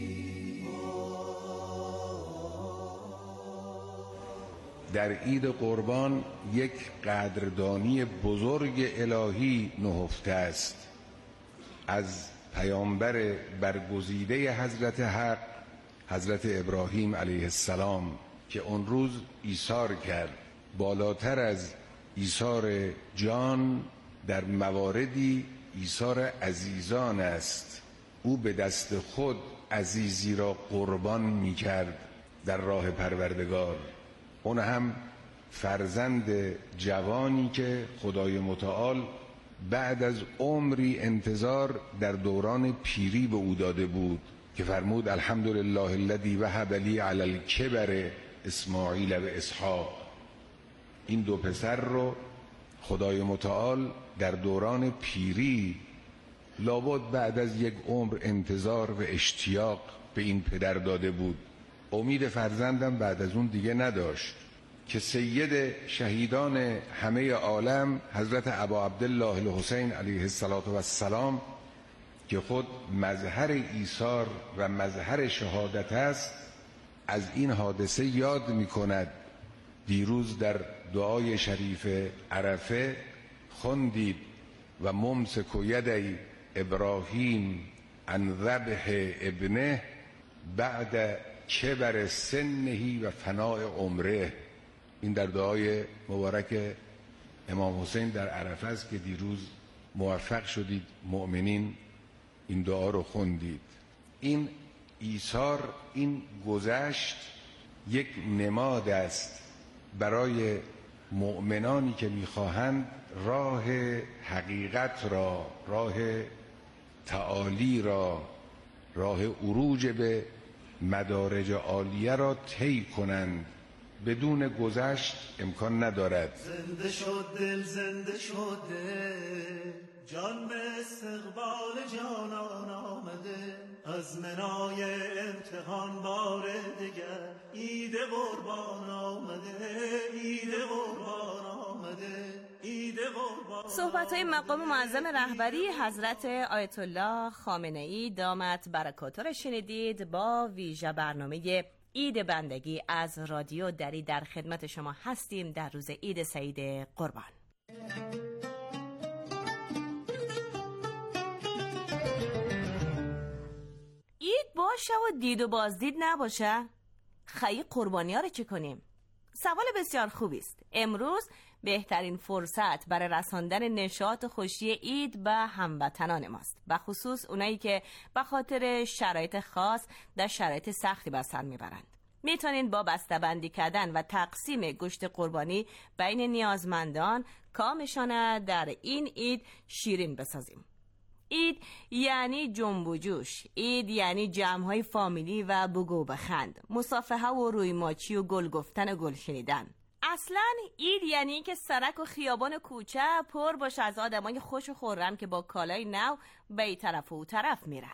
در عید قربان یک قدردانی بزرگ الهی نهفته است از پیامبر برگزیده حضرت حق حضرت ابراهیم علیه السلام که اون روز ایثار کرد. بالاتر از ایثار جان در مواردی ایثار عزیزان است. او به دست خود عزیزی را قربان می کرد در راه پروردگار، اون هم فرزند جوانی که خدای متعال بعد از عمری انتظار در دوران پیری به او داده بود که فرمود الحمدلله الذی وهب لی علی الکبر اسماعیل و اسحاق. این دو پسر رو خدای متعال در دوران پیری لابد بعد از یک عمر انتظار و اشتیاق به این پدر داده بود. امید فرزندم بعد از اون دیگه نداشت که سید شهیدان همه عالم حضرت ابا عبدالله الحسین علیه السلام که خود مظهر ایثار و مظهر شهادت است از این حادثه یاد می کند. دیروز در دعای شریف عرفه خوندید و ممسک یدی ابراهیم عن ذبح ابنه بعد کبر سنه و فناء عمره. این در دعای مبارک امام حسین در عرفه است که دیروز موفق شدید مؤمنین این دعا رو خوندید. این ایثار، این گذشت یک نماد است برای مؤمنانی که میخواهند راه حقیقت را، راه تعالی را، راه عروج به مدارج عالیه را طی کنند. بدون گذشت امکان ندارد. زنده شد دل، زنده شد دل، جان به استقبال جانان آمده، از منای امتحان بار دیگر عید قربان آمده، عید قربان آمده، عید قربان. صحبت‌های مقام معظم رهبری حضرت آیت الله خامنه‌ای دامت برکاته را شنیدید. با ویژه برنامه عید بندگی از رادیو دری در خدمت شما هستیم در روز عید سعید قربان. عید باشه و دید و بازدید نباشه؟ خیلی قربانی ها رو چه کنیم؟ سوال بسیار خوبی است. امروز بهترین فرصت برای رساندن نشاط و خوشی عید به هموطنان ماست، به خصوص اونایی که به خاطر شرایط خاص در شرایط سختی به سر میبرند. میتونین با بسته‌بندی کردن و تقسیم گوشت قربانی بین نیازمندان کامشان در این عید شیرین بسازیم. عید یعنی جنب و جوش، عید یعنی جمع‌های فامیلی و بگو بخند، مصافحه و روی ماچی و گل گفتن و گل شنیدن. اصلا عید یعنی که سرک و خیابان کوچه پر باشه از آدمای خوش و خرم که با کالای نو به این طرف و اون طرف میرن.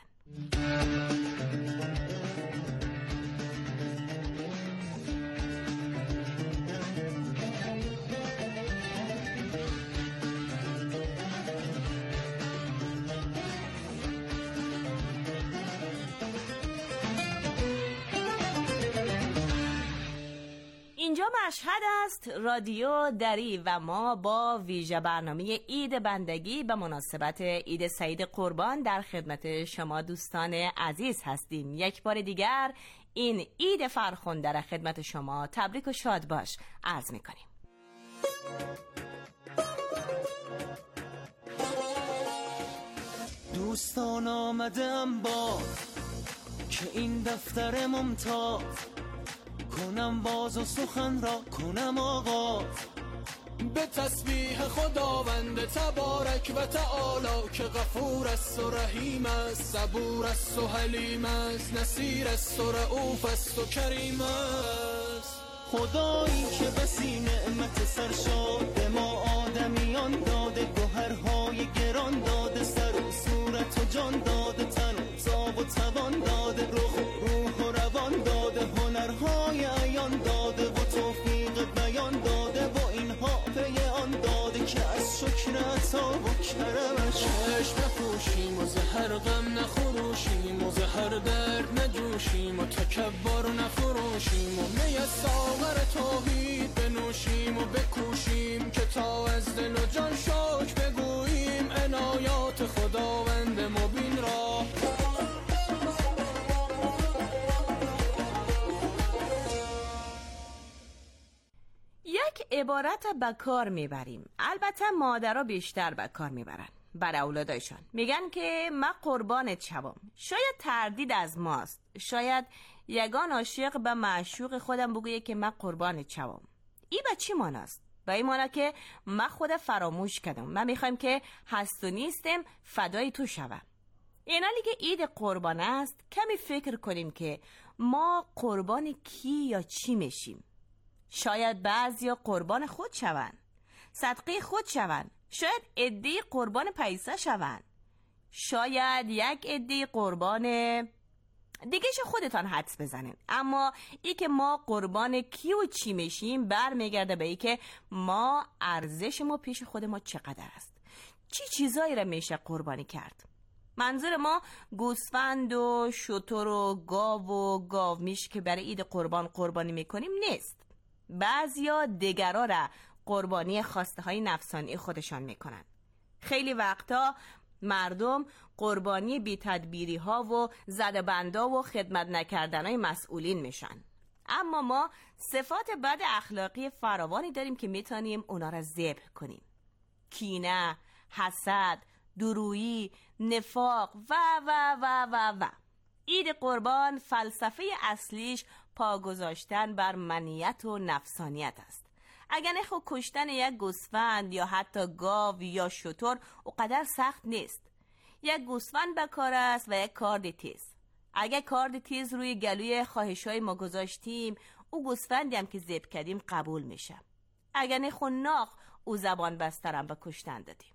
اینجا مشهد است، رادیو دری و ما با ویژه برنامه عید بندگی به مناسبت عید سعید قربان در خدمت شما دوستان عزیز هستیم. یک بار دیگر این عید فرخنده را خدمت شما تبریک و شاد باش عرض میکنیم. دوستان آمدم با که این دفتر ممتاز کنم باز و سخن را کنم آغاز، به تسبیح خداوند تبارک و تعالی که غفور است و رحیم است، صبور است و حلیم است، نصیر است و رؤوف است و کریم است. خدایی که بسی نعمت سرشاد به ما آدمیان داده، گوهرهای گران داده، سر و صورت و جان داده، تن و تاب و توان داده، روح و روح و روان داده، هنرهای عیان داده و توفیق بیان داده، و اینها پی آن داده که از شکر عطا و کرمش چشم نپوشیم و زهر غم نخروشیم و زهر درد نجوشیم و تکبر نفروشیم و می از ساغر توحید بنوشیم و بکوشیم که تا از دل و جان شکر بگوییم عنایات خداوند مبین را. یک عبارت به کار میبریم، البته مادرها بیشتر به کار میبرن بر اولادایشان. میگن که من قربانت شوم. شاید تردید از ماست، شاید یگان عاشق به معشوق خودم بگویه که من قربانت شوم. این به چی معناست؟ به این معنی که من خود فراموش کردم، من میخوایم که هست و نیستم فدای تو شوم. این حالی که عید قربان است، کمی فکر کنیم که ما قربان کی یا چی میشیم. شاید بعضیا قربان خود شوند، صدقه خود شوند، شاید عده‌ای قربان پیسه شوند، شاید یک عده قربان دیگهش خودتان حدس بزنین. اما ای که ما قربان کی و چی میشیم برمیگرده به ای که ما ارزش ما پیش خود ما چقدر است، چی چیزایی را میشه قربانی کرد. منظور ما گوسفند و شتر و گاو و گاومیش که برای عید قربان قربانی میکنیم نیست. بعضیا دیگرا را قربانی خواسته های نفسانی خودشان میکنن. خیلی وقتا مردم قربانی بی تدبیری ها و زدبندا و خدمت نکردن های مسئولین میشن. اما ما صفات بد اخلاقی فراوانی داریم که میتونیم اونا را ذبح کنیم. کینه، حسد، درویی، نفاق و و و و و. عید قربان فلسفه اصلیش پا گذاشتن بر منیت و نفسانیت است. اگر نخو کشتن یک گوسفند یا حتی گاو یا شتر اونقدر سخت نیست. یک گوسفند به کار است و یک کارد تیز. اگر کارد تیز روی گلوی خواهشای ما گذاشتیم، او گوسفندی هم که ذبح کردیم قبول میشه. اگر نخو ناخ او زبان بسترم به کشتن دادیم.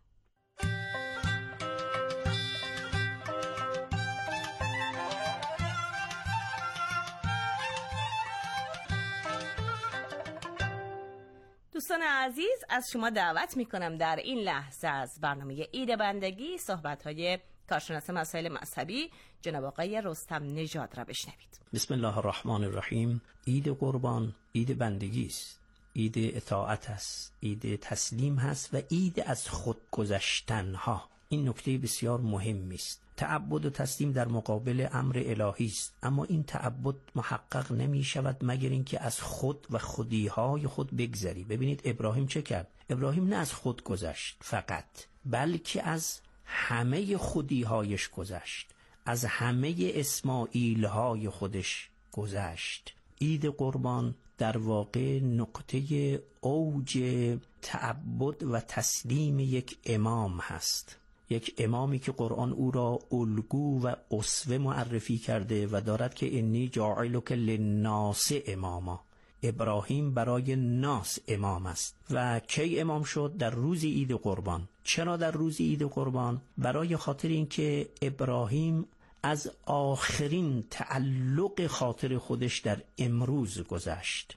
دوستان عزیز، از شما دعوت میکنم در این لحظه از برنامه عید بندگی صحبت‌های کارشناس مسائل مذهبی جناب آقای رستم نژاد را بشنوید. بسم الله الرحمن الرحیم. عید قربان عید بندگی است، عید اطاعت است، عید تسلیم هست و عید از خود گذشتن ها. این نکته بسیار مهمی است. تعبد و تسلیم در مقابل امر الهی است، اما این تعبد محقق نمی شود مگر اینکه از خود و خودیهای خود بگذری. ببینید ابراهیم چه کرد؟ ابراهیم نه از خود گذشت فقط، بلکه از همه خودیهایش گذشت، از همه اسماعیل های خودش گذشت. عید قربان در واقع نقطه اوج تعبد و تسلیم یک امام هست، یک امامی که قرآن او را الگو و اسوه معرفی کرده و دارد که انی جاعلک للناس اماما. ابراهیم برای ناس امام است. و کی امام شد؟ در روز عید قربان. چرا در روز عید قربان؟ برای خاطر اینکه ابراهیم از آخرین تعلق خاطر خودش در امروز گذشت.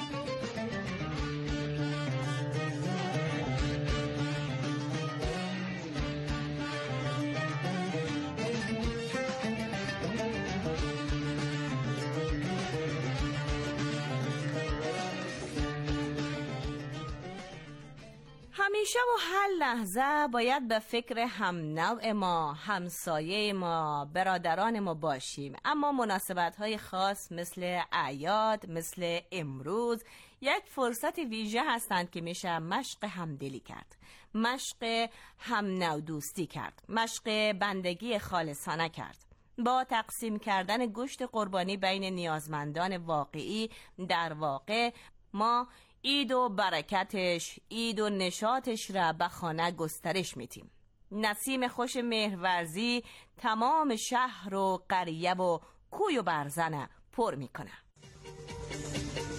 همیشه و هر لحظه باید به فکر هم نوع ما، همسایه ما، برادران ما باشیم. اما مناسبت های خاص مثل اعیاد، مثل امروز یک فرصت ویژه هستند که میشه مشق همدلی کرد، مشق هم نوع دوستی کرد، مشق بندگی خالصانه کرد. با تقسیم کردن گوشت قربانی بین نیازمندان واقعی در واقع ما عید و برکتش، عید و نشاطش را به خانه گسترش میتیم. نسیم خوش مهرورزی تمام شهر و قریه و کوی و برزن پر میکنه.